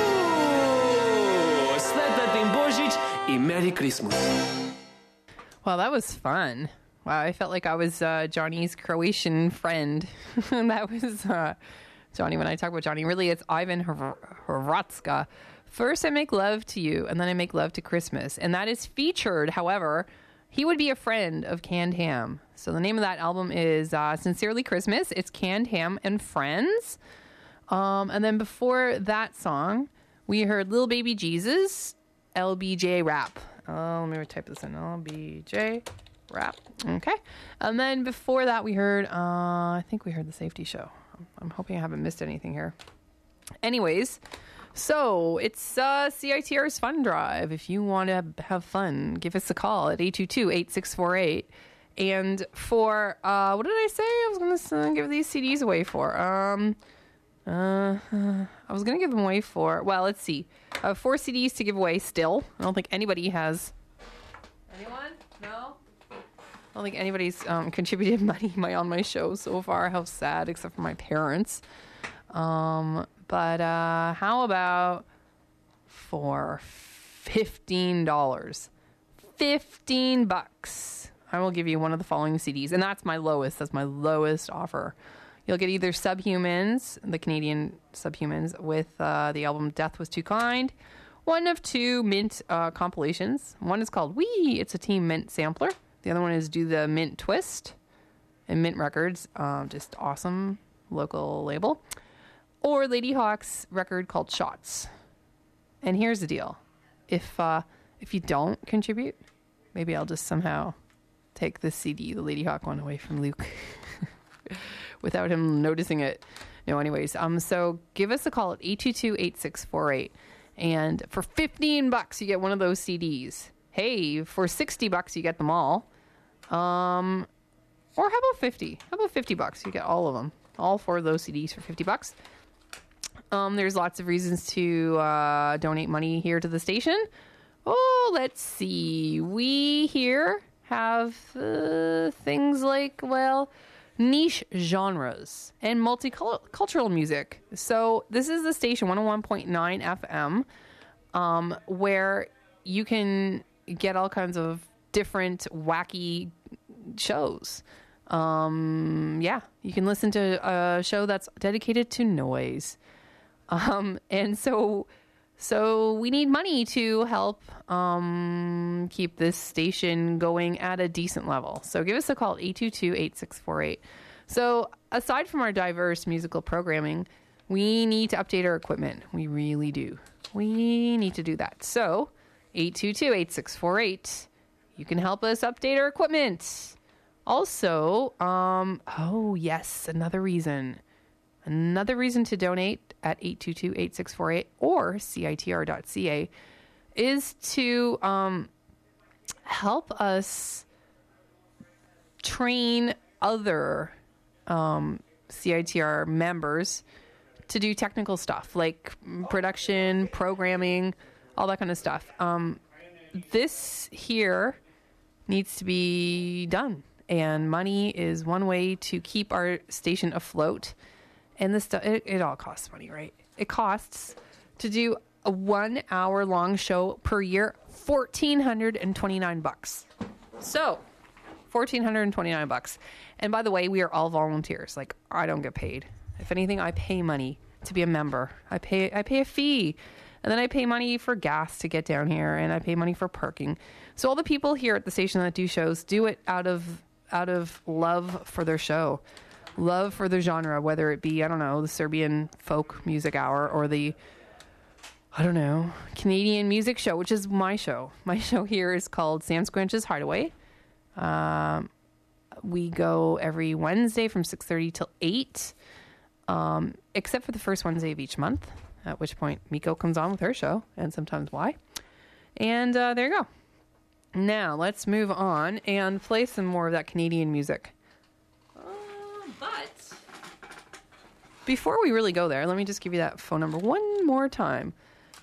Sretan Božić i Merry Christmas. Well, that was fun. Wow, I felt like I was Johnny's Croatian friend. That was Johnny. When I talk about Johnny, really, it's Ivan Hrvatska. First, I Make Love to You, and then I Make Love to Christmas. And that is featured, however, he would be a friend of Canned Ham. So the name of that album is Sincerely Christmas. It's Canned Ham and Friends. And then before that song, we heard Lil Baby Jesus, LBJ Rap. Let me type this in. LBJ Rap. Okay. And then before that, we heard, I think we heard The Safety Show. I'm hoping I haven't missed anything here. Anyways, so it's CITR's Fun Drive. If you want to have fun, give us a call at 822-8648. And for, what did I say I was going to give these CDs away for? I was going to give them away for, well, let's see. 4 CDs to give away still. I don't think anybody has. Anyone? No? I don't think anybody's contributed money on my show so far. How sad, except for my parents. But how about for $15? $15. I will give you one of the following CDs. And that's my lowest. That's my lowest offer. You'll get either Subhumans, the Canadian Subhumans, with the album Death Was Too Kind. One of 2 Mint compilations. One is called Wee. It's a Team Mint sampler. The other one is Do the Mint Twist. And Mint Records. Just awesome local label. Or Lady Hawk's record called Shots. And here's the deal. If you don't contribute, maybe I'll just somehow take this CD, the Lady Hawk one, away from Luke. Without him noticing it. No, anyways. So give us a call at 822-8648. And for $15, you get one of those CDs. Hey, for $60, you get them all. Or how about 50? How about $50? You get all of them. All 4 of those CDs for $50. There's lots of reasons to donate money here to the station. Oh, let's see. We here have things like, well, niche genres and multicultural music. So this is the station 101.9 FM, where you can get all kinds of different wacky shows. Yeah, you can listen to a show that's dedicated to noise. And so we need money to help keep this station going at a decent level. So give us a call at 822-8648. So aside from our diverse musical programming, we need to update our equipment. We really do. We need to do that. So 822-8648, you can help us update our equipment. Also, oh yes, another reason to donate at 822-8648 or CITR.ca is to help us train other CITR members to do technical stuff like production, programming, all that kind of stuff. This here needs to be done, and money is one way to keep our station afloat. And this stuff, it all costs money, right? It costs to do a 1 hour long show per year, $1,429. So, $1,429. And by the way, we are all volunteers. Like, I don't get paid. If anything, I pay money to be a member. I pay a fee, and then I pay money for gas to get down here, and I pay money for parking. So all the people here at the station that do shows do it out of love for their show. Love for the genre, whether it be, I don't know, the Serbian folk music hour or the, I don't know, Canadian music show, which is my show. My show here is called Sam Squanch's Hideaway. We go every Wednesday from 6:30 till 8, except for the first Wednesday of each month, at which point Miko comes on with her show, and sometimes Y. And there you go. Now, let's move on and play some more of that Canadian music. But before we really go there, let me just give you that phone number one more time.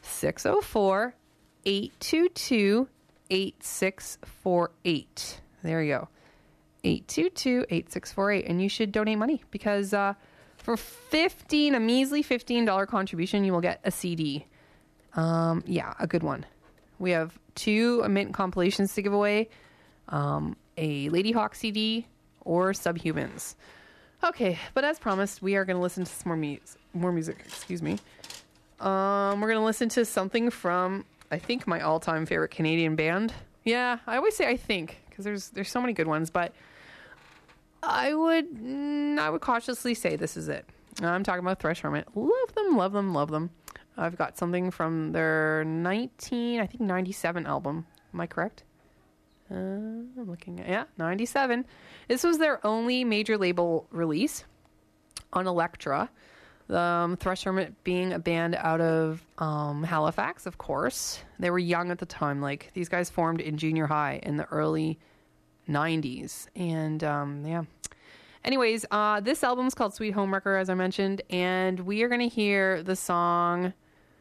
604-822-8648. There you go. 822-8648. And you should donate money because for a measly $15 contribution, you will get a CD. Yeah, a good one. We have 2 Mint compilations to give away. a Lady Hawk CD, or Subhumans. Okay, but as promised, we are going to listen to some more music. Excuse me. We're going to listen to something from, I think, my all-time favorite Canadian band. Yeah, I always say I think, because there's so many good ones, but I would cautiously say this is it. I'm talking about Thresh Hermit. Love them, love them, love them. I've got something from their 97 album. Am I correct? I'm looking at, 97. This was their only major label release on Elektra. Thresh Hermit being a band out of Halifax, of course. They were young at the time. Like, these guys formed in junior high in the early 90s. And, yeah. Anyways, this album's called Sweet Homewrecker, as I mentioned. And we are going to hear the song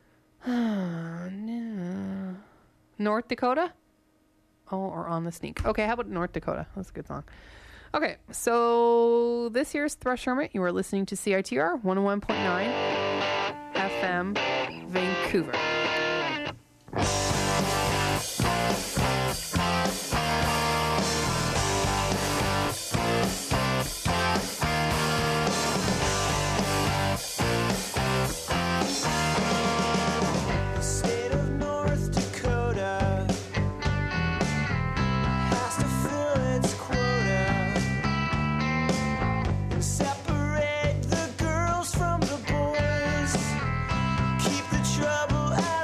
North Dakota? Oh, or On the Sneak. Okay, how about North Dakota? That's a good song. Okay, so this here's Thresh Hermit. You are listening to CITR 101.9 FM, Vancouver. Separate the girls from the boys. Keep the trouble out.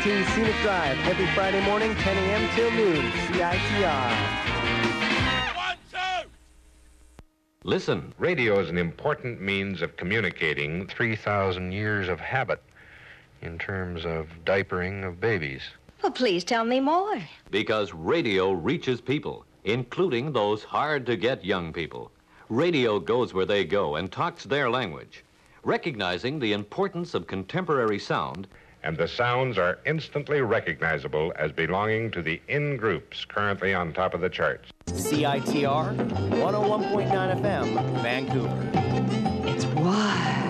118 Scenic Drive, every Friday morning, 10 a.m. till noon, CITR. Listen, radio is an important means of communicating 3,000 years of habit in terms of diapering of babies. Well, please tell me more. Because radio reaches people, including those hard-to-get young people. Radio goes where they go and talks their language, recognizing the importance of contemporary sound. And the sounds are instantly recognizable as belonging to the in-groups currently on top of the charts. CITR 101.9 FM, Vancouver. It's wild.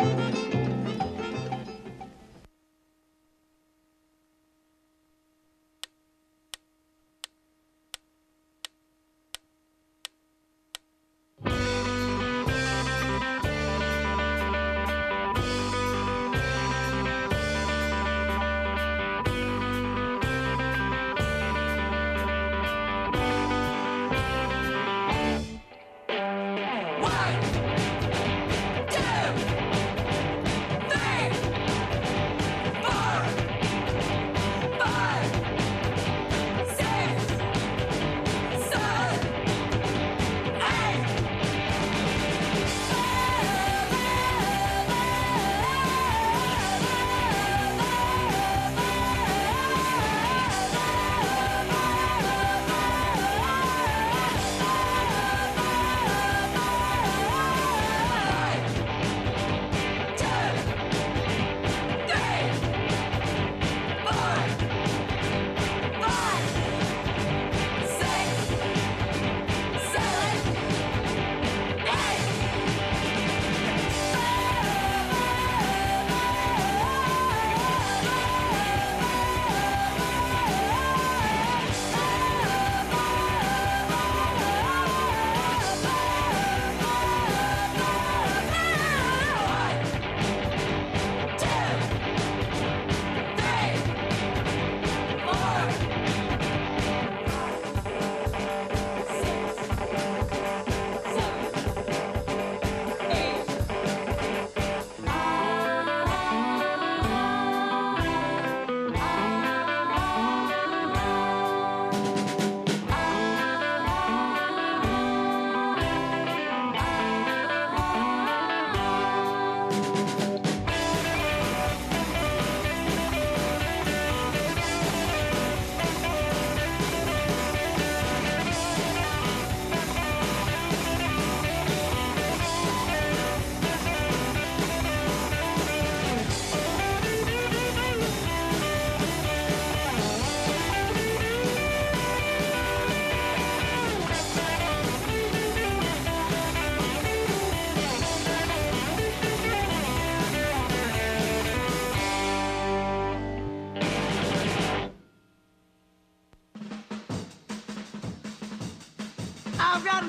I've got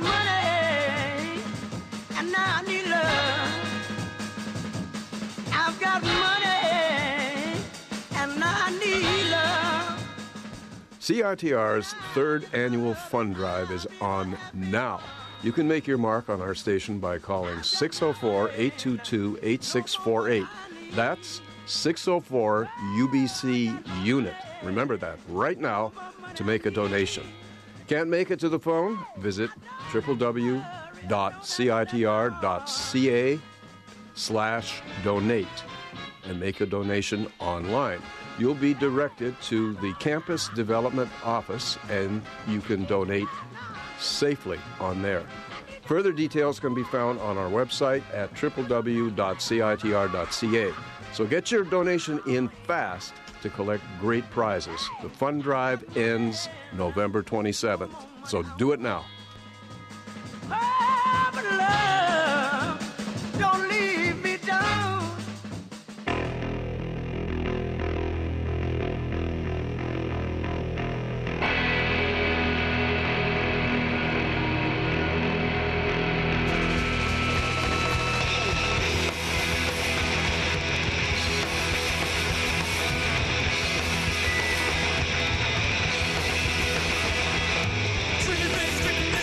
money, and now I need love. I've got money, and now I need love. CITR's third annual fund drive is on now. You can make your mark on our station by calling 604-822-8648. That's 604-UBC-UNIT. Remember that right now to make a donation. Can't make it to the phone? Visit www.citr.ca/donate and make a donation online. You'll be directed to the Campus Development Office and you can donate safely on there. Further details can be found on our website at www.citr.ca. So get your donation in fast to collect great prizes. The fund drive ends November 27th. So do it now. Oh, but love, don't leave me down. Trigger bass, stricken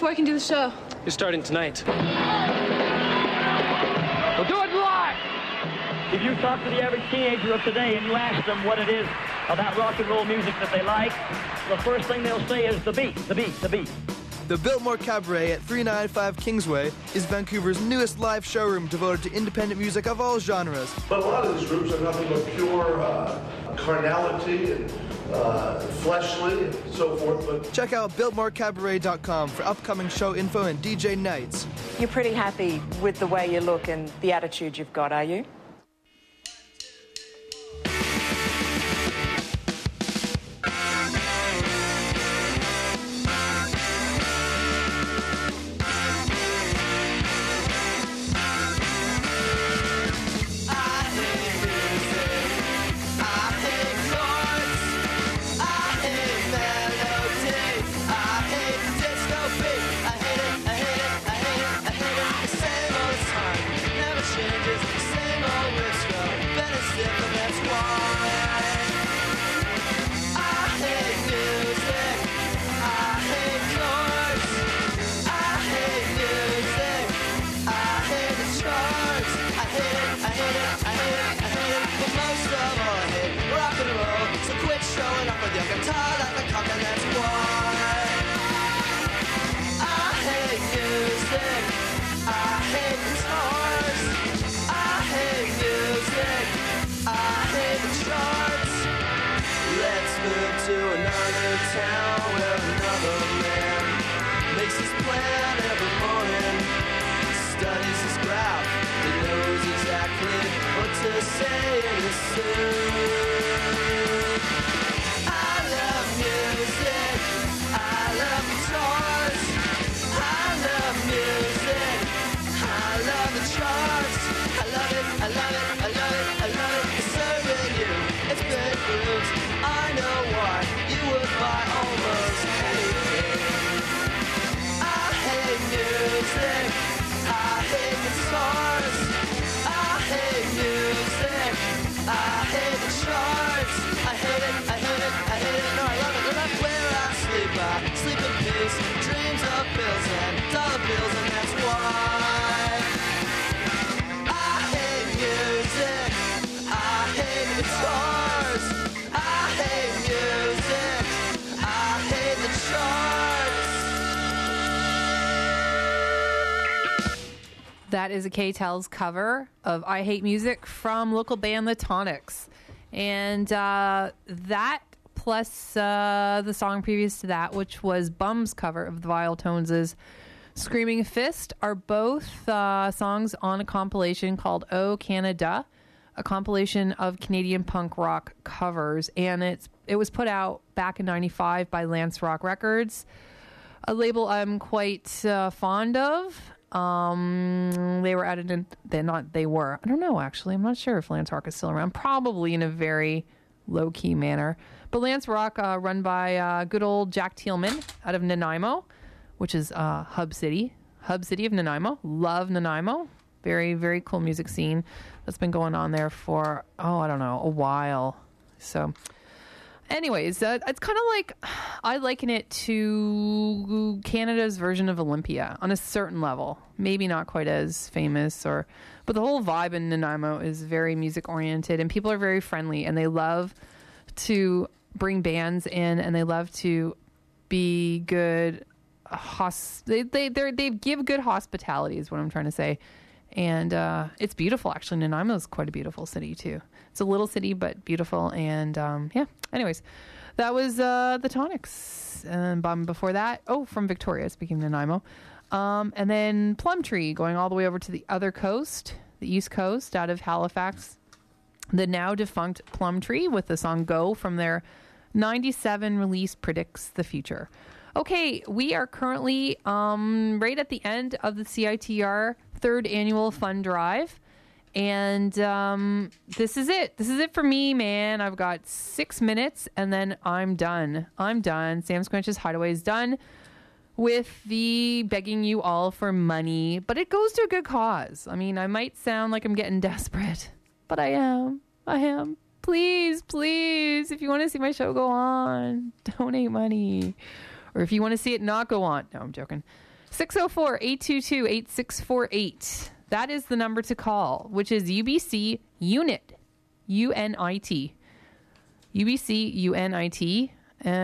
before I can do the show? You're starting tonight. We'll do it live! If you talk to the average teenager of today and you ask them what it is about rock and roll music that they like, the first thing they'll say is the beat, the beat, the beat. The Biltmore Cabaret at 395 Kingsway is Vancouver's newest live showroom devoted to independent music of all genres. But a lot of these groups are nothing but pure carnality and fleshly and so forth. But check out BiltmoreCabaret.com for upcoming show info and DJ nights. You're pretty happy with the way you look and the attitude you've got, are you? That is a K-Tells cover of I Hate Music from local band The Tonics. And that plus the song previous to that, which was Bum's cover of the Vile Tones' Screaming Fist, are both songs on a compilation called Oh Canada, a compilation of Canadian punk rock covers. And it was put out back in 95 by Lance Rock Records, a label I'm quite fond of. They were added in, they were, I don't know, actually. I'm not sure if Lance Rock is still around. Probably in a very low-key manner. But Lance Rock, run by good old Jack Teelman out of Nanaimo, which is Hub City of Nanaimo. Love Nanaimo. Very, very cool music scene that's been going on there for, I don't know, a while. So anyways, it's kind of like, I liken it to Canada's version of Olympia on a certain level. Maybe not quite as famous, but the whole vibe in Nanaimo is very music oriented, and people are very friendly, and they love to bring bands in, and they love to be good. They give good hospitality is what I'm trying to say. And it's beautiful, actually. Nanaimo is quite a beautiful city, too. It's a little city, but beautiful. And, yeah. Anyways, that was The Tonics. And before that, from Victoria, speaking of Nanaimo. And then Plumtree, going all the way over to the other coast, the East Coast, out of Halifax. The now defunct Plumtree with the song Go from their 97 release Predicts the Future. Okay, we are currently right at the end of the CITR third annual fund drive. And this is it. This is it for me, man. I've got 6 minutes and then I'm done. Sam Squinch's Hideaway is done with the begging you all for money. But it goes to a good cause. I mean, I might sound like I'm getting desperate, but I am. Please, if you want to see my show go on, donate money. Or if you want to see it not go on. No, I'm joking. 604-822-8648. That is the number to call, which is UBC UNIT. UNIT. UBC UNIT.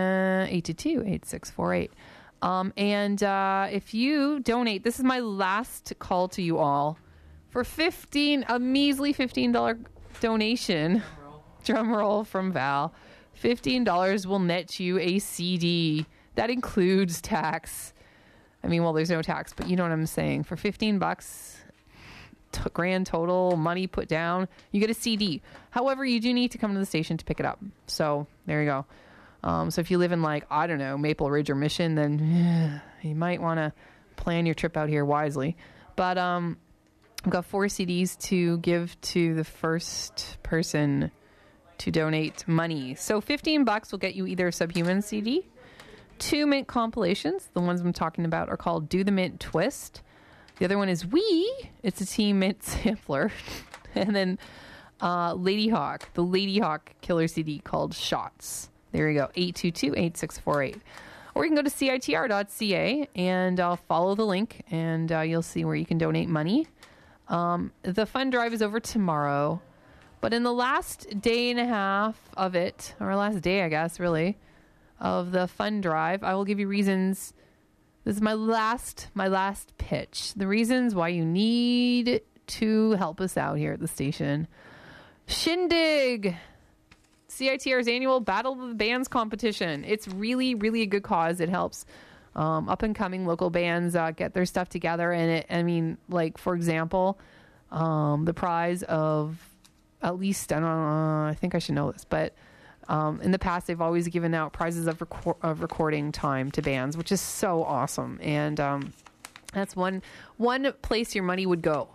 822-8648. And if you donate, this is my last call to you all, for a measly $15 donation. Drum roll from Val. $15 will net you a CD. That includes tax. I mean, well, there's no tax, but you know what I'm saying. For $15, grand total, money put down, you get a CD. However, you do need to come to the station to pick it up. So there you go. So if you live in, like, I don't know, Maple Ridge or Mission, then you might want to plan your trip out here wisely. But I've got 4 CDs to give to the first person to donate money. So $15 will get you either a Subhuman CD, 2 Mint compilations. The ones I'm talking about are called Do the Mint Twist. The other one is Wee. It's a Team Mint sampler. And then Lady Hawk, the Lady Hawk killer CD called Shots. There you go, 822-8648. Or you can go to CITR.ca and follow the link, and you'll see where you can donate money. The fund drive is over tomorrow. But in the last day and a half of it, or last day, I guess, really, of the fund drive, I will give you reasons. This is my last pitch. The reasons why you need to help us out here at the station. Shindig! CITR's annual Battle of the Bands competition. It's really, really a good cause. It helps up-and-coming local bands get their stuff together. And for example, the prize of at least, I think I should know this, but in the past, they've always given out prizes of recording time to bands, which is so awesome. And that's one place your money would go.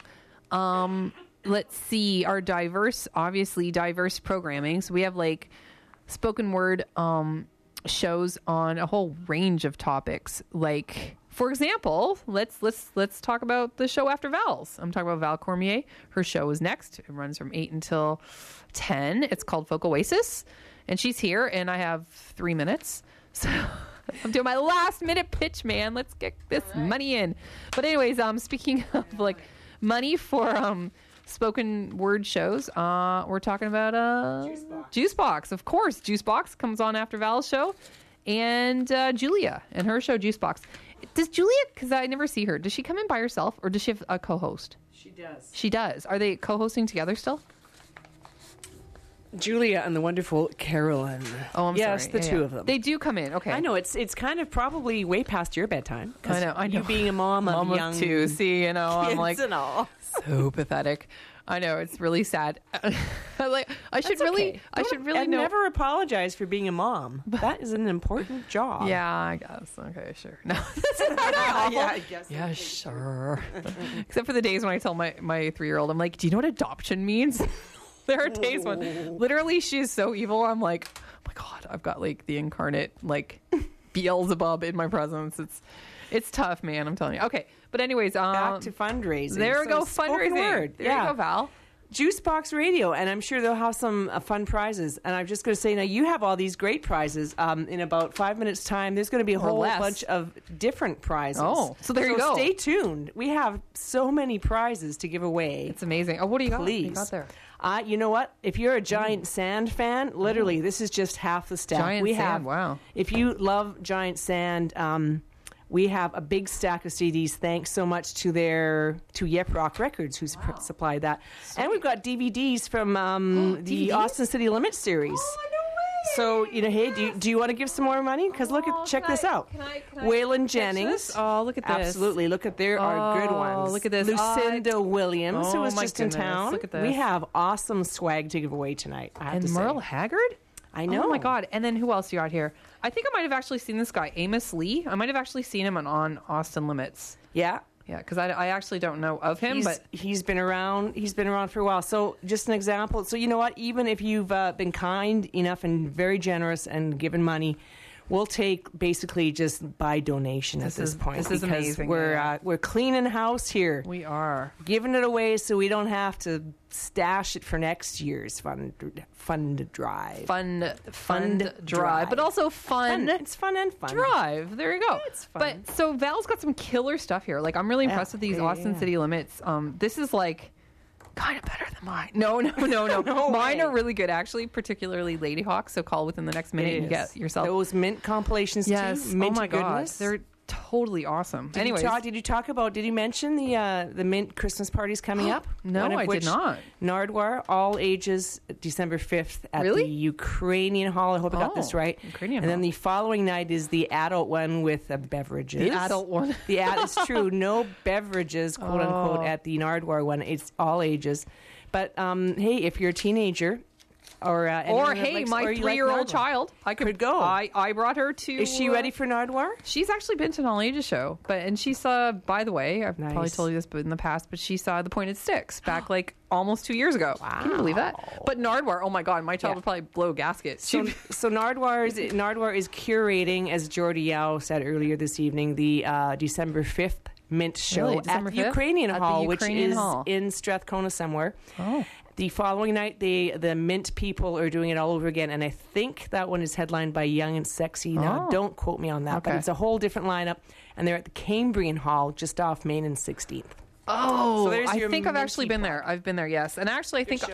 Let's see, our diverse programming. So we have like spoken word shows on a whole range of topics. Like, for example, let's talk about the show after Val's. I'm talking about Val Cormier. Her show is next. It runs from 8 until 10. It's called Folk Oasis. And she's here, and I have 3 minutes. So I'm doing my last minute pitch, man. Let's get this money in. But anyways, speaking of like money for spoken word shows, we're talking about Juicebox. Of course, Juicebox comes on after Val's show, and Julia and her show Juicebox. Does Julia, because I never see her, does she come in by herself, or does she have a co-host? She does. She does. Are they co-hosting together still? Julia and the wonderful Carolyn. Oh, I'm sorry. Yes, the two of them. They do come in. Okay. I know it's kind of probably way past your bedtime. I know. You being a mom of young 2. See, I'm like and all. So pathetic. I know, it's really sad. I should really know. Never apologize for being a mom. That is an important job. Yeah, I guess. Okay, sure. No, that's not awful. Yeah, I guess. Yeah, sure. Except for the days when I tell my 3-year-old, I'm like, do you know what adoption means? There are days when literally she's so evil. I'm like, oh my God, I've got like the incarnate like Beelzebub in my presence. It's tough, man. I'm telling you. Okay, but anyways, back to fundraising. There we go, fundraising. There you go, Val. Juicebox Radio, and I'm sure they'll have some fun prizes. And I'm just going to say, now you have all these great prizes. In about 5 minutes' time, there's going to be a whole bunch of different prizes. Oh, so there you go. Stay tuned. We have so many prizes to give away. It's amazing. Oh, what do you got? Please. What do you got there? You know what? If you're a Giant Sand fan, literally, this is just half the stack. Giant Sand, wow. If you love Giant Sand, we have a big stack of CDs. Thanks so much to Yep Rock Records, who supplied that. And we've got DVDs from the Austin City Limits series. Oh, no way. So, hey, do you want to give some more money? Because check this out. Waylon Jennings. Oh, look at this. Absolutely. Look at there are good ones. Look at this. Lucinda Williams, who was just in town. Look at this. We have awesome swag to give away tonight, I have to say. Merle Haggard? I know. Oh, my God. And then who else you got here? I think I might have actually seen this guy, Amos Lee. I might have actually seen him on Austin Limits. Yeah. Yeah, because I actually don't know of him, but he's been around. He's been around for a while. So just an example. So you know what? Even if you've been kind enough and very generous and given money, We'll take basically just by donation at this point. This is because amazing. We're cleaning house here. We are giving it away so we don't have to stash it for next year's fund drive. Fund drive, but also fun. It's fun and fun. Drive. There you go. It's fun. But so Val's got some killer stuff here. Like I'm really impressed with these Austin City Limits. This is like kind of better than mine. No. Mine are really good, actually, particularly Lady Hawk. So call within the next minute and get yourself those mint compilations yes. too. Mint oh my goodness. God, they're totally awesome. Did you mention the mint Christmas parties coming up? No, I did not. Nardwar, all ages, December 5th at the Ukrainian Hall. I hope I got this right. Ukrainian and then Hall. the following night is the adult one with beverages. The adult one. It's true. No beverages, quote unquote, at the Nardwar one. It's all ages. But hey, if you're a teenager, or hey, my 3-year-old child, I could go. I brought her to. Is she ready for Nardwar? She's actually been to an all ages show, and she saw. By the way, I've probably told you this, but in the past, but she saw the Pointed Sticks back like almost 2 years ago. Wow. Can you believe that? But Nardwar, oh my God, my child would probably blow a gasket. So Nardwar is curating, as Jordy Yao said earlier this evening, the December 5th mint show at the Ukrainian Hall, which is in Strathcona somewhere. Oh. The following night, the Mint people are doing it all over again, and I think that one is headlined by Young and Sexy. Now, don't quote me on that, but it's a whole different lineup, and they're at the Cambrian Hall just off Main and 16th. Oh, so there's I your think I've actually been minty there. I've been there, yes. And actually, I think